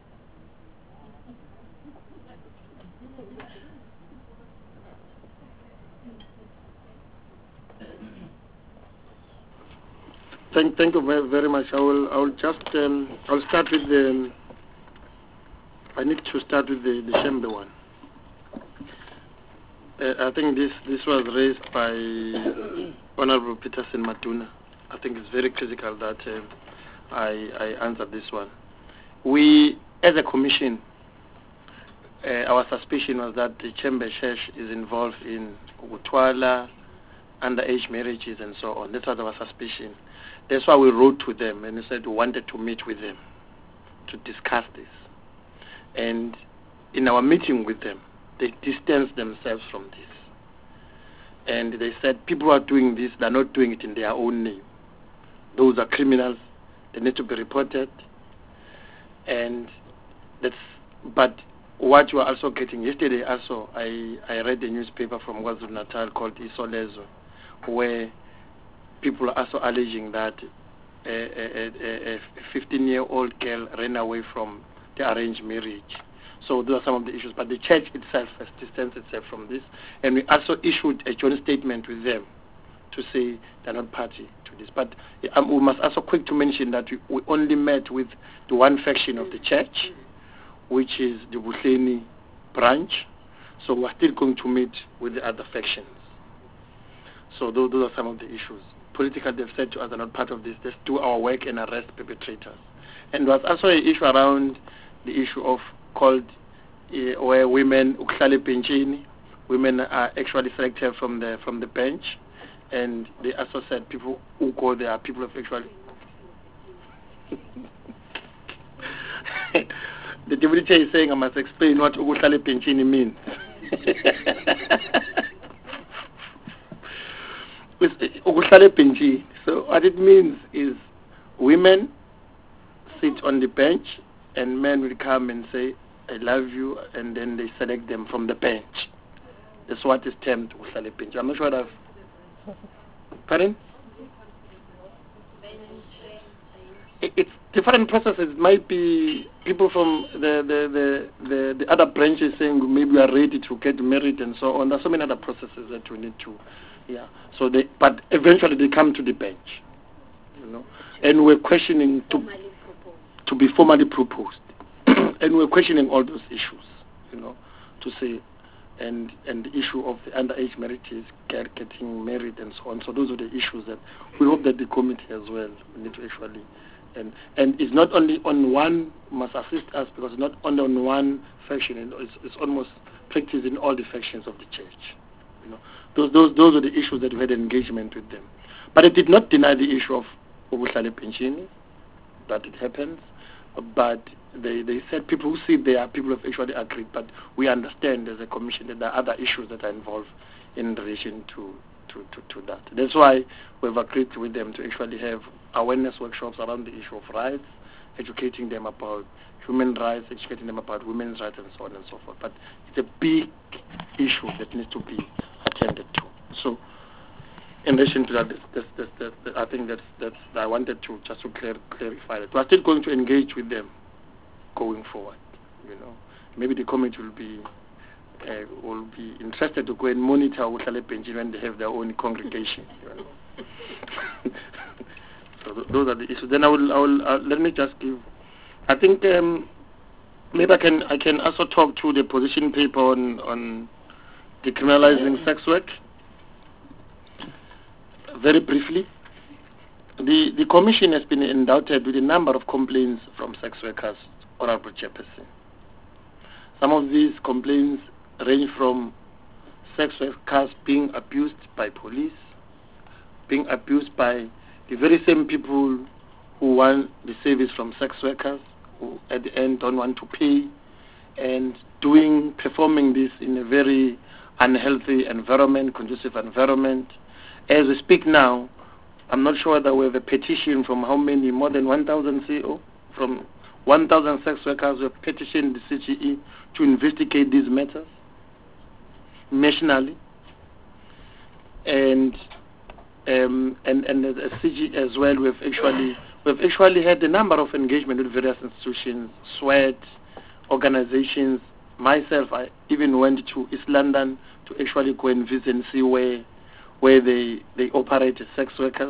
Thank, thank you very much. I will, I will just, um, I'll start with the, I need to start with the, the Shembe one. Uh, I think this, this was raised by Honorable Peterson Matuna. I think it's very critical that uh, I, I answer this one. We, as a commission, uh, our suspicion was that the Chembe Church is involved in Utwala, underage marriages and so on. That was our suspicion. That's why we wrote to them and we said we wanted to meet with them to discuss this. And in our meeting with them, they distanced themselves from this. And they said people who are doing this, they're not doing it in their own name. Those are criminals. They need to be reported. And that's, but what you are also getting, yesterday also, I, I read a newspaper from KwaZulu-Natal called Isolezo, where people are also alleging that a fifteen-year-old girl ran away from the arranged marriage. So those are some of the issues. But the church itself has distanced itself from this. And we also issued a joint statement with them to say they're not party to this. But um, we must also quick to mention that we, we only met with the one faction of the church, which is the Buhleni branch. So we're still going to meet with the other factions. So those, those are some of the issues. Politically, they've said to us, they're not part of this. Let's do our work and arrest perpetrators. And there was also an issue around the issue of called uh, where women uklale benchini, women are actually selected from the from the bench, and they also said people who go there are people of actually. The deputy chair is saying I must explain what uklale benchini means. So what it means is women sit on the bench and men will come and say, I love you, and then they select them from the bench. That's what is termed uhlale bench. I'm not sure I've... Pardon? It, it's different processes. It might be people from the, the, the, the, the other branches saying maybe we are ready to get married and so on. There's so many other processes that we need to... Yeah. So they, but eventually they come to the bench, you know, and we're questioning to, to be formally proposed. And we're questioning all those issues, you know, to say, and and the issue of the underage marriages, get, getting married and so on. So those are the issues that we hope that the committee as well need to actually, and and it's not only on one, must assist us, because it's not only on one faction, it's, it's almost practiced in all the factions of the church, you know. Those those those are the issues that we had engagement with them. But it did not deny the issue of ubuhlale pension, that it happens, but They they said people who sit there, people have actually agreed, but we understand as a commission that there are other issues that are involved in relation to, to, to, to that. That's why we've agreed with them to actually have awareness workshops around the issue of rights, educating them about human rights, educating them about women's rights and so on and so forth. But it's a big issue that needs to be attended to. So in addition to that, that's, that's, that's, that's, I think that's, that's, I wanted to just to clear, clarify that. We're still going to engage with them going forward, you know. Maybe the committee will be uh, will be interested to go and monitor uhlale pension when they have their own congregation. You know. So th- those are the issues. Then I will, I will uh, let me just give. I think um, maybe I can I can also talk to the position paper on on decriminalizing sex work very briefly. The the commission has been endowed with a number of complaints from sex workers. Honorable Chairperson. Some of these complaints range from sex workers being abused by police, being abused by the very same people who want the service from sex workers, who at the end don't want to pay, and doing, performing this in a very unhealthy environment, conducive environment. As we speak now, I'm not sure that we have a petition from how many, more than one thousand C O, from one thousand sex workers have petitioned the C G E to investigate these matters nationally, and um, and and as C G E as well, we've actually we've actually had a number of engagement with various institutions, SWET, organizations. Myself, I even went to East London to actually go and visit and see where where they they operate as sex workers,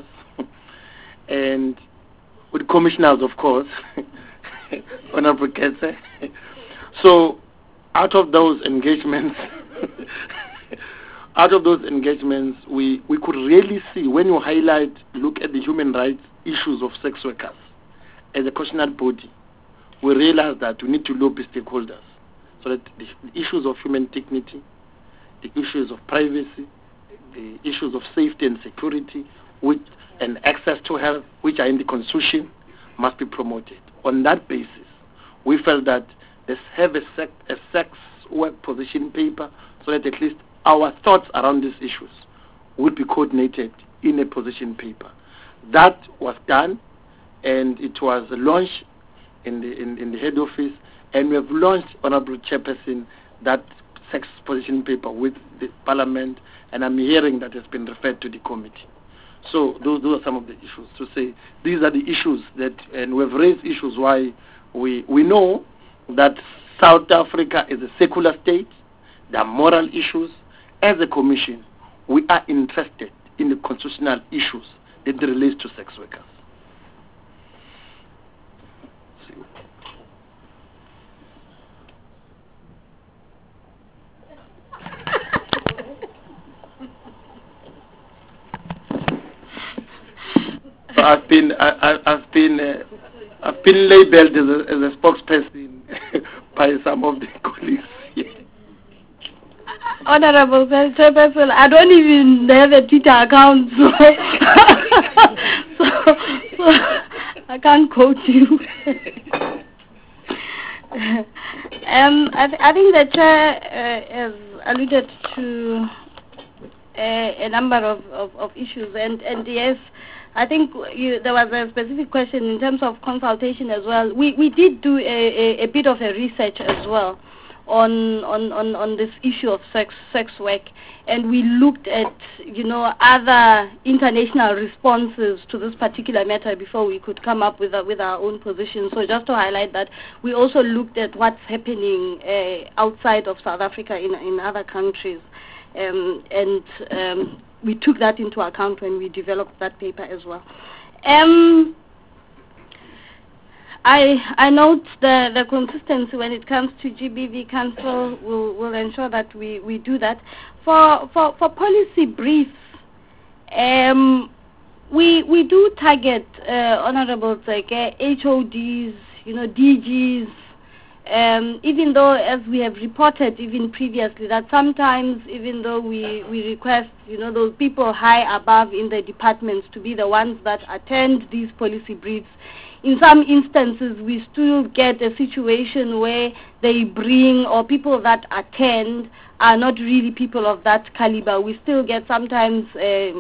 and with commissioners, of course. Honorable Ketse. So, out of those engagements, out of those engagements, we, we could really see, when you highlight, look at the human rights issues of sex workers as a constitutional body, we realize that we need to lobby stakeholders so that the, the issues of human dignity, the issues of privacy, the issues of safety and security, which, and access to health, which are in the Constitution, must be promoted. On that basis, we felt that let's have a, sec, a sex work position paper so that at least our thoughts around these issues would be coordinated in a position paper. That was done, and it was launched in the in, in the head office, and we have launched, Honorable Chairperson, that sex position paper with the Parliament, and I'm hearing that has been referred to the committee. So those, those are some of the issues, to say these are the issues that, and we've raised issues why we we know that South Africa is a secular state. There are moral issues. As a commission, we are interested in the constitutional issues that relate to sex workers. So I've been I, I, I've been uh, I've been labelled as a, as a spokesperson by some of the colleagues here. Honorable Chairperson, I don't even have a Twitter account, so, so, so I can't quote you. um, I, th- I think the chair uh, has alluded to a, a number of, of, of issues. And, and yes, I think you, there was a specific question in terms of consultation as well. We, we did do a, a, a bit of a research as well on, on, on, on this issue of sex, sex work. And we looked at, you know, other international responses to this particular matter before we could come up with, a, with our own position. So just to highlight that, we also looked at what's happening uh, outside of South Africa in, in other countries. Um, and um, we took that into account when we developed that paper as well. Um, I I note the, the consistency when it comes to G B V Council. We'll, we'll ensure that we, we do that. For for, for policy briefs, um, we we do target uh, honorables like uh, H O Ds, you know, D Gs. Um, even though, as we have reported even previously, that sometimes even though we, we request, you know, those people high above in the departments to be the ones that attend these policy briefs, in some instances we still get a situation where they bring, or people that attend are not really people of that caliber. We still get sometimes uh,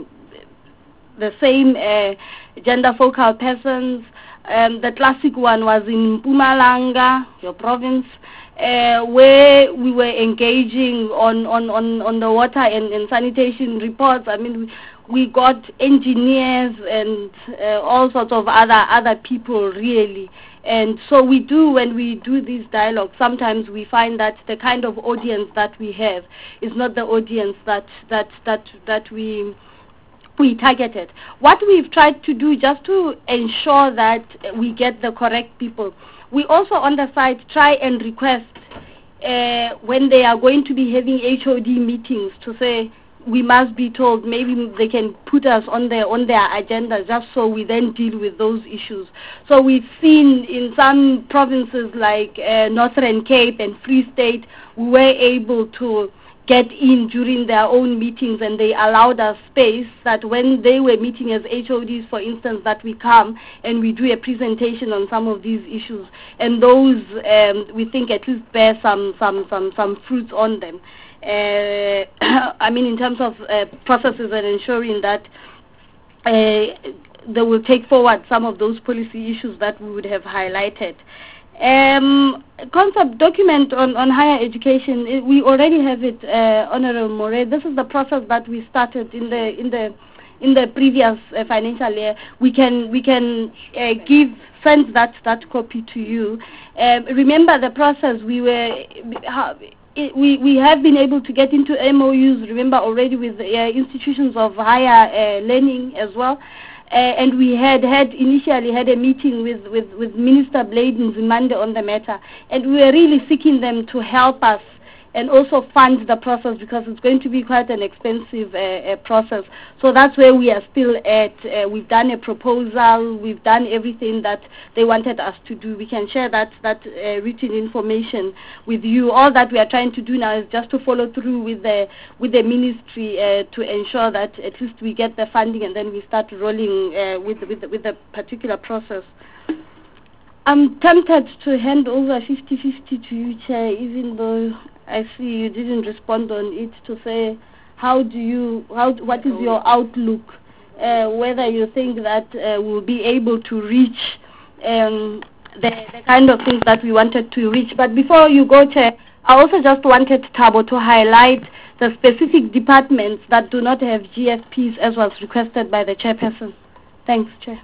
the same uh, gender focal persons. Um, the classic one was in Mpumalanga, your province, uh, where we were engaging on, on, on, on the water and, and sanitation reports. I mean, we, we got engineers and uh, all sorts of other, other people, really. And so we do, when we do these dialogues, sometimes we find that the kind of audience that we have is not the audience that, that, that, that we... we targeted. What we've tried to do, just to ensure that we get the correct people, we also on the side try and request uh, when they are going to be having H O D meetings to say we must be told, maybe they can put us on their on their agenda, just so we then deal with those issues. So we've seen in some provinces like uh, Northern Cape and Free State, we were able to get in during their own meetings, and they allowed us space that when they were meeting as H O Ds, for instance, that we come and we do a presentation on some of these issues, and those um, we think at least bear some some some some fruits on them. Uh, I mean, in terms of uh, processes and ensuring that uh, they will take forward some of those policy issues that we would have highlighted. Um, concept document on, on higher education, it, we already have it, uh, Honorable Moray. This is the process that we started in the in the in the previous uh, financial year. We can we can uh, give send that that copy to you. Um, remember the process. We were we we have been able to get into M O Us. Remember already with uh, institutions of higher uh, learning as well. Uh, and we had, had initially had a meeting with, with, with Minister Bladen Zimande on the matter, and we were really seeking them to help us and also fund the process, because it's going to be quite an expensive uh, uh, process. So that's where we are still at. Uh, we've done a proposal, we've done everything that they wanted us to do. We can share that, that uh, written information with you. All that we are trying to do now is just to follow through with the, with the ministry uh, to ensure that at least we get the funding, and then we start rolling uh, with, with, with the particular process. I'm tempted to hand over fifty fifty to you, Chair, even though I see you didn't respond on it, to say how do you, how, what is your outlook, uh, whether you think that uh, we'll be able to reach um, the, the kind of things that we wanted to reach. But before you go, Chair, I also just wanted Thabo to highlight the specific departments that do not have G F Ps, as was requested by the Chairperson. Thanks, Chair.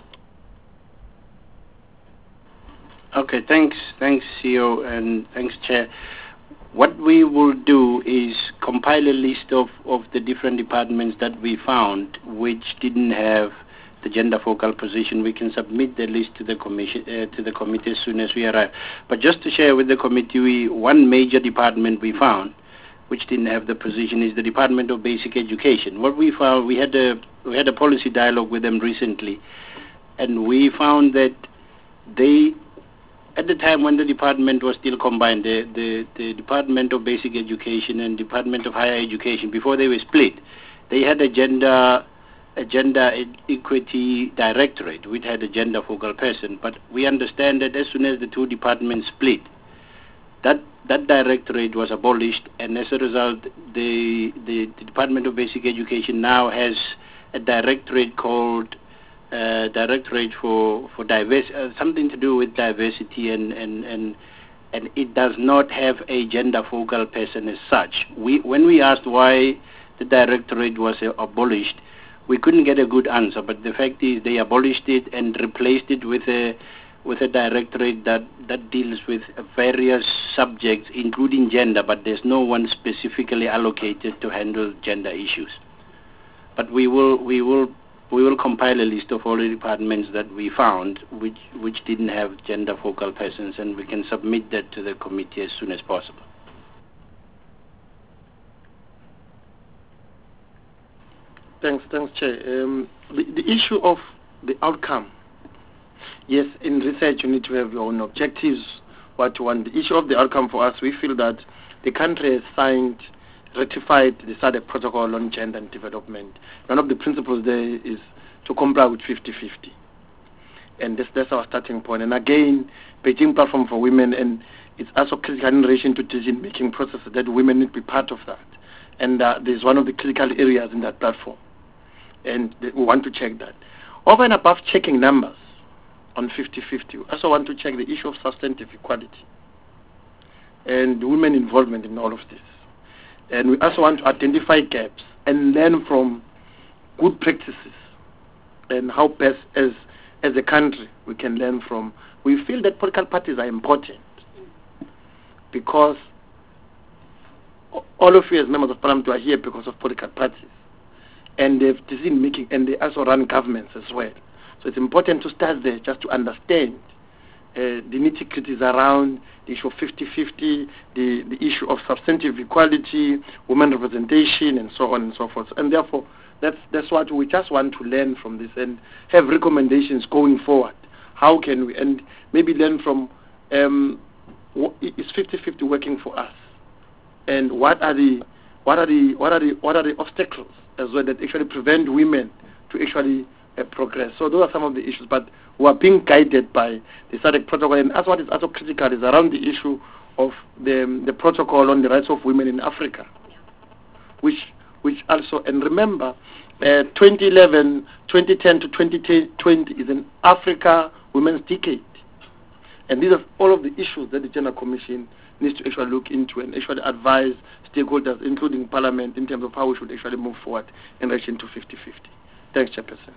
Okay, thanks, thanks, C E O, and thanks, Chair. What we will do is compile a list of, of the different departments that we found which didn't have the gender focal position. We can submit the list to the commission, uh, to the committee as soon as we arrive. But just to share with the committee, we, one major department we found which didn't have the position is the Department of Basic Education. What we found, we had a we had a policy dialogue with them recently, and we found that they, at the time when the department was still combined, the, the, the Department of Basic Education and Department of Higher Education, before they were split, they had a gender, a gender equity directorate, which had a gender focal person. But we understand that as soon as the two departments split, that that directorate was abolished, and as a result, the the, the Department of Basic Education now has a directorate called uh, Directorate for for Divers, uh, something to do with diversity, and and and and it does not have a gender focal person as such. We when we asked why the directorate was uh, abolished, we couldn't get a good answer. But the fact is, they abolished it and replaced it with a with a directorate that, that deals with various subjects, including gender, but there's no one specifically allocated to handle gender issues. But we will we will we will compile a list of all the departments that we found which which didn't have gender focal persons, and we can submit that to the committee as soon as possible. Thanks, thanks, Chair. Um, the, the issue of the outcome. Yes, in research you need to have your own objectives, what you want. The issue of the outcome for us, we feel that the country has signed, ratified the S A D C Protocol on Gender and Development. One of the principles there is to comply with fifty fifty. And this, that's our starting point. And again, Beijing Platform for Women, and it's also critical in relation to decision-making processes that women need to be part of that. And uh, there's one of the critical areas in that platform. And th- we want to check that. Over and above checking numbers on fifty fifty, we also want to check the issue of substantive equality and women involvement in all of this. And we also want to identify gaps and learn from good practices and how best as as a country we can learn from. We feel that political parties are important because all of you as members of parliament are here because of political parties, and they've decision making, and they also run governments as well. So it's important to start there just to understand uh, the nitty-gritties around the issue of fifty fifty, the, the issue of substantive equality, women representation, and so on and so forth. And therefore, that's that's what we just want to learn from this and have recommendations going forward. How can we, and maybe learn from, um, what, is fifty fifty working for us? And what are the what are the what are the what are the obstacles as well that actually prevent women to actually uh, progress? So those are some of the issues, but we are being guided by the S A D C protocol. And as what is also critical is around the issue of the the protocol on the rights of women in Africa, which which also, and remember, uh, twenty eleven, twenty ten to twenty twenty is an Africa Women's Decade, and these are all of the issues that the Gender Commission needs to actually look into and actually advise stakeholders, including Parliament, in terms of how we should actually move forward in relation to fifty fifty. Thanks, Chairperson.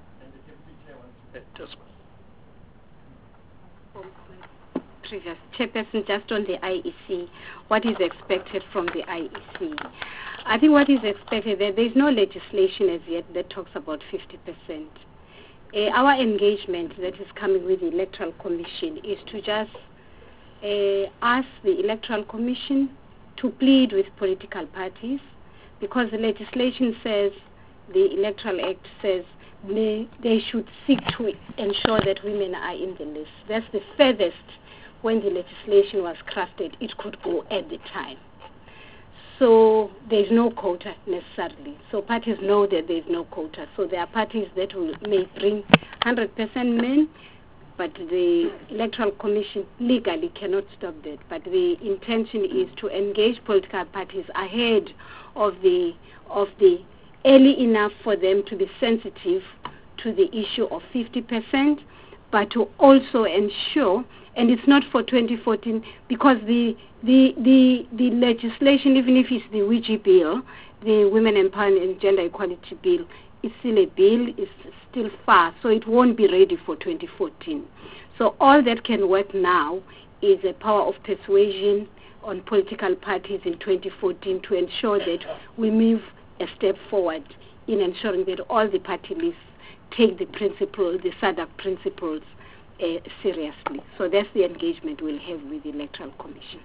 Previous Chairperson, just on the I E C, what is expected from the I E C? I think what is expected, there is no legislation as yet that talks about fifty percent. Uh, our engagement that is coming with the Electoral Commission is to just uh, ask the Electoral Commission to plead with political parties, because the legislation says, the Electoral Act says, they, they should seek to ensure that women are in the list. That's the furthest when the legislation was crafted it could go at the time. So there's no quota necessarily. So parties know that there's no quota. So there are parties that will, may bring one hundred percent men, but the Electoral Commission legally cannot stop that. But the intention is to engage political parties ahead of the of the early enough for them to be sensitive to the issue of fifty percent, but to also ensure, and it's not for twenty fourteen, because the the the, the legislation, even if it's the W I G I bill, the Women Empowerment and Gender Equality Bill, is still a bill, it's still far, so it won't be ready for twenty fourteen. So all that can work now is a power of persuasion on political parties in twenty fourteen to ensure that we move a step forward in ensuring that all the party lists take the principle, the S A D C principles uh, seriously. So that's the engagement we'll have with the Electoral Commission.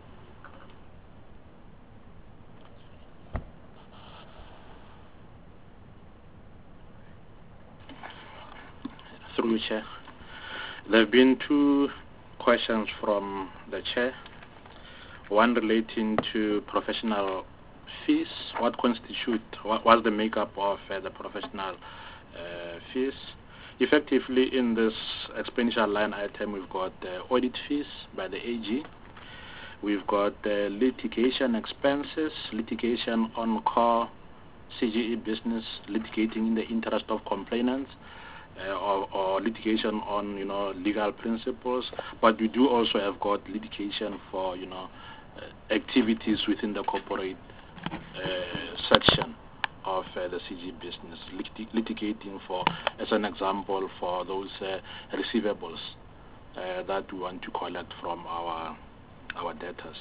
Through Chair. There have been two questions from the Chair. One relating to professional fees. What constitute, what was the makeup of uh, the professional uh, fees? Effectively, in this expenditure line item, we've got uh, audit fees by the A G. We've got uh, litigation expenses, litigation on core C G E business, litigating in the interest of complainants, uh, or, or litigation on, you know, legal principles. But we do also have got litigation for, you know, uh, activities within the corporate uh, section of uh, the C G E business, lit- litigating for, as an example, for those uh, receivables uh, that we want to collect from our our debtors.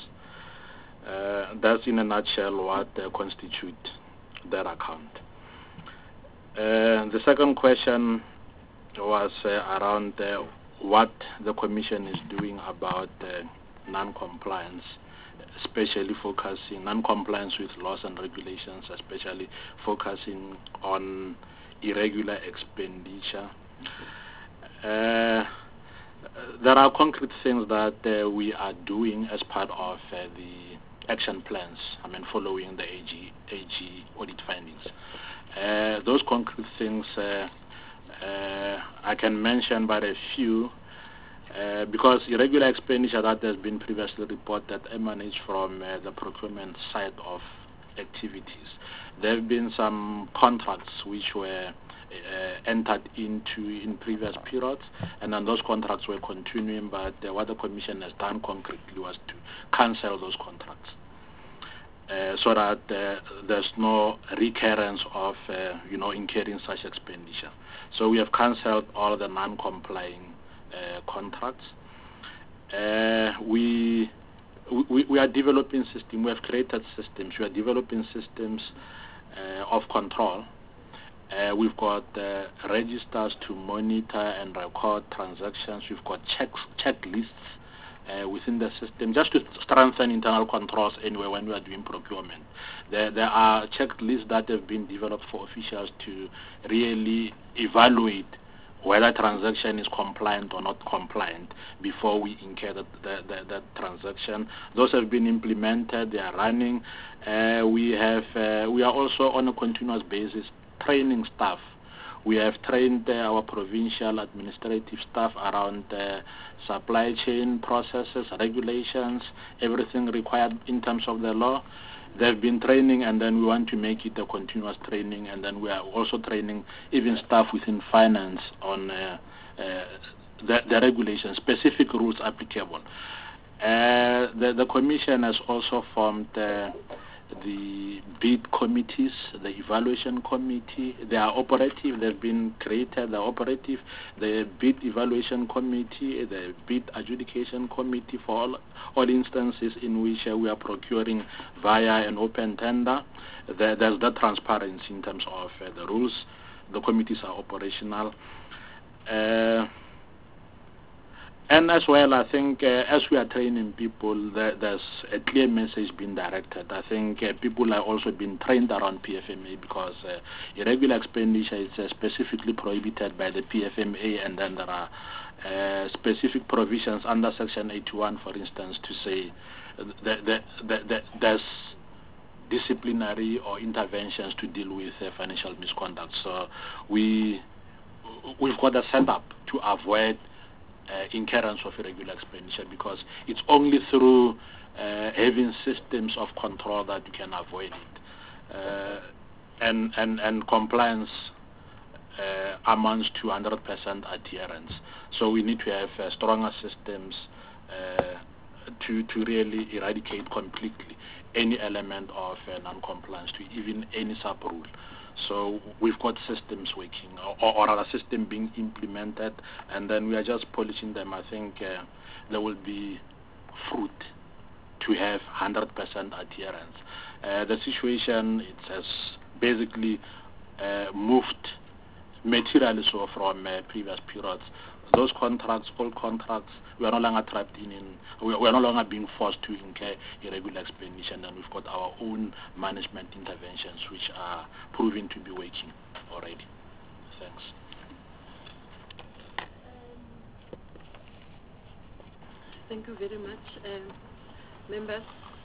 Uh, that's in a nutshell what uh, constitute that account. Uh, the second question was uh, around uh, what the Commission is doing about uh, non-compliance, especially focusing non-compliance with laws and regulations, especially focusing on irregular expenditure. Uh, there are concrete things that uh, we are doing as part of uh, the action plans, I mean, following the A G, A G audit findings. Uh, those concrete things, uh, uh, I can mention but a few, uh, because irregular expenditure that has been previously reported emanates from uh, the procurement side of activities. There have been some contracts which were uh, entered into in previous periods, and then those contracts were continuing, but uh, what the Commission has done concretely was to cancel those contracts. Uh, so that uh, there's no recurrence of, uh, you know, incurring such expenditure. So we have cancelled all the non-complying uh, contracts. Uh, we, we we are developing systems. We have created systems. We are developing systems uh, of control. Uh, we've got uh, registers to monitor and record transactions. We've got checks, checklists Uh, within the system, just to strengthen internal controls anyway when we are doing procurement. There, there are checklists that have been developed for officials to really evaluate whether transaction is compliant or not compliant before we incur that, that, that, that transaction. Those have been implemented, they are running. Uh, we have, uh, we are also on a continuous basis training staff. We have trained uh, our provincial administrative staff around uh, supply chain processes, regulations, everything required in terms of the law. They've been training, and then we want to make it a continuous training, and then we are also training even staff within finance on uh, uh, the, the regulations, specific rules applicable. Uh, the, the Commission has also formed uh, the bid committees, the evaluation committee. They are operative, they've been created, they're operative. The bid evaluation committee, the bid adjudication committee for all, all instances in which uh, we are procuring via an open tender. There, there's that transparency in terms of uh, the rules. The committees are operational. Uh, And as well, I think uh, as we are training people, there, there's a clear message being directed. I think uh, people are also being trained around P F M A because uh, irregular expenditure is uh, specifically prohibited by the P F M A, and then there are uh, specific provisions under Section eighty-one, for instance, to say that, that, that, that there's disciplinary or interventions to deal with uh, financial misconduct. So we, we've got a setup to avoid Uh, incurrence of irregular expenditure, because it's only through uh, having systems of control that you can avoid it. Uh, and, and, and compliance uh, amounts to one hundred percent adherence. So we need to have uh, stronger systems uh, to, to really eradicate completely any element of uh, non-compliance, to even any sub-rule. So we've got systems working, or, or a system being implemented, and then we are just polishing them. I think uh, there will be fruit to have one hundred percent adherence. Uh, the situation it has basically uh, moved materially so from uh, previous periods. Those contracts, all contracts, we are no longer trapped in, in we, we are no longer being forced to incur irregular expenditure, and we've got our own management interventions which are proving to be working already. Thanks. Thank you very much. Um, members?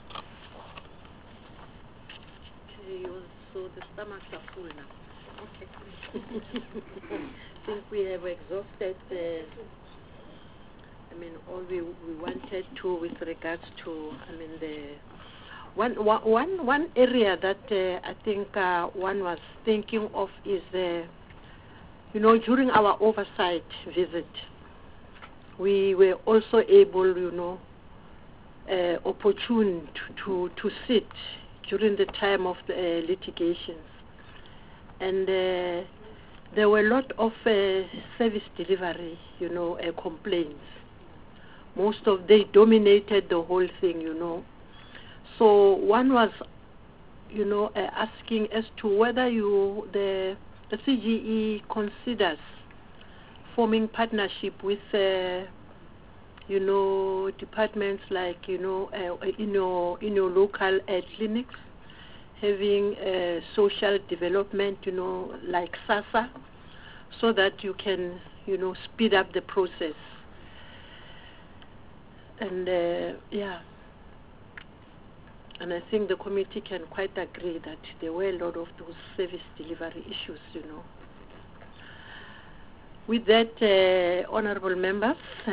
Okay, so the stomachs are full now. Okay. I think we have exhausted the mean, all we, we wanted to with regards to, I mean, the one, one, one area that uh, I think uh, one was thinking of is, uh, you know, during our oversight visit, we were also able, you know, uh, opportune to, to, to sit during the time of the uh, litigations. And uh, there were a lot of uh, service delivery, you know, uh, complaints. Most of they dominated the whole thing, you know. So one was, you know, uh, asking as to whether you the the C G E considers forming partnership with, uh, you know, departments like, you know, uh, in your in your local uh, clinics, having uh, social development, you know, like SASA, so that you can, you know, speed up the process. And uh, yeah, and I think the committee can quite agree that there were a lot of those service delivery issues, you know. With that, uh, honorable members uh,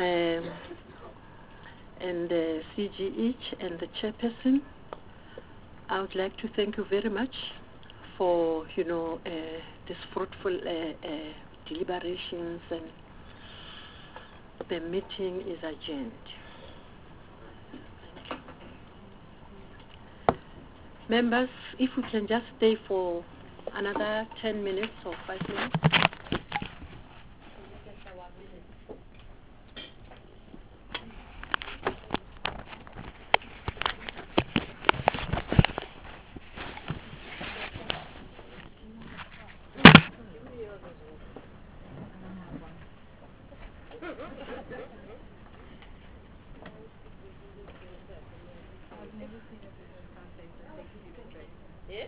and uh, C G H and the chairperson, I would like to thank you very much for, you know, uh, this fruitful uh, uh, deliberations, and the meeting is adjourned. Members, if we can just stay for another ten minutes or five minutes. Yeah?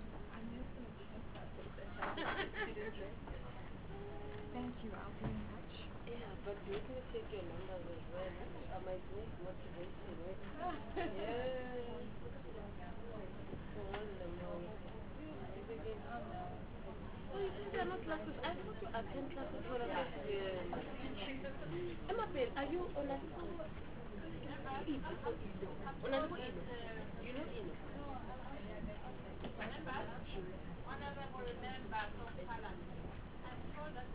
Thank you, I'll be in touch. Yeah, but let me take your numbers as well. I might need motivation. Yeah. For one in the morning. Oh, you said there are no classes. I thought you attend classes for a Emma Bell, are you on a Ino? On a Ino? You know Ino? Honorable member of Parliament,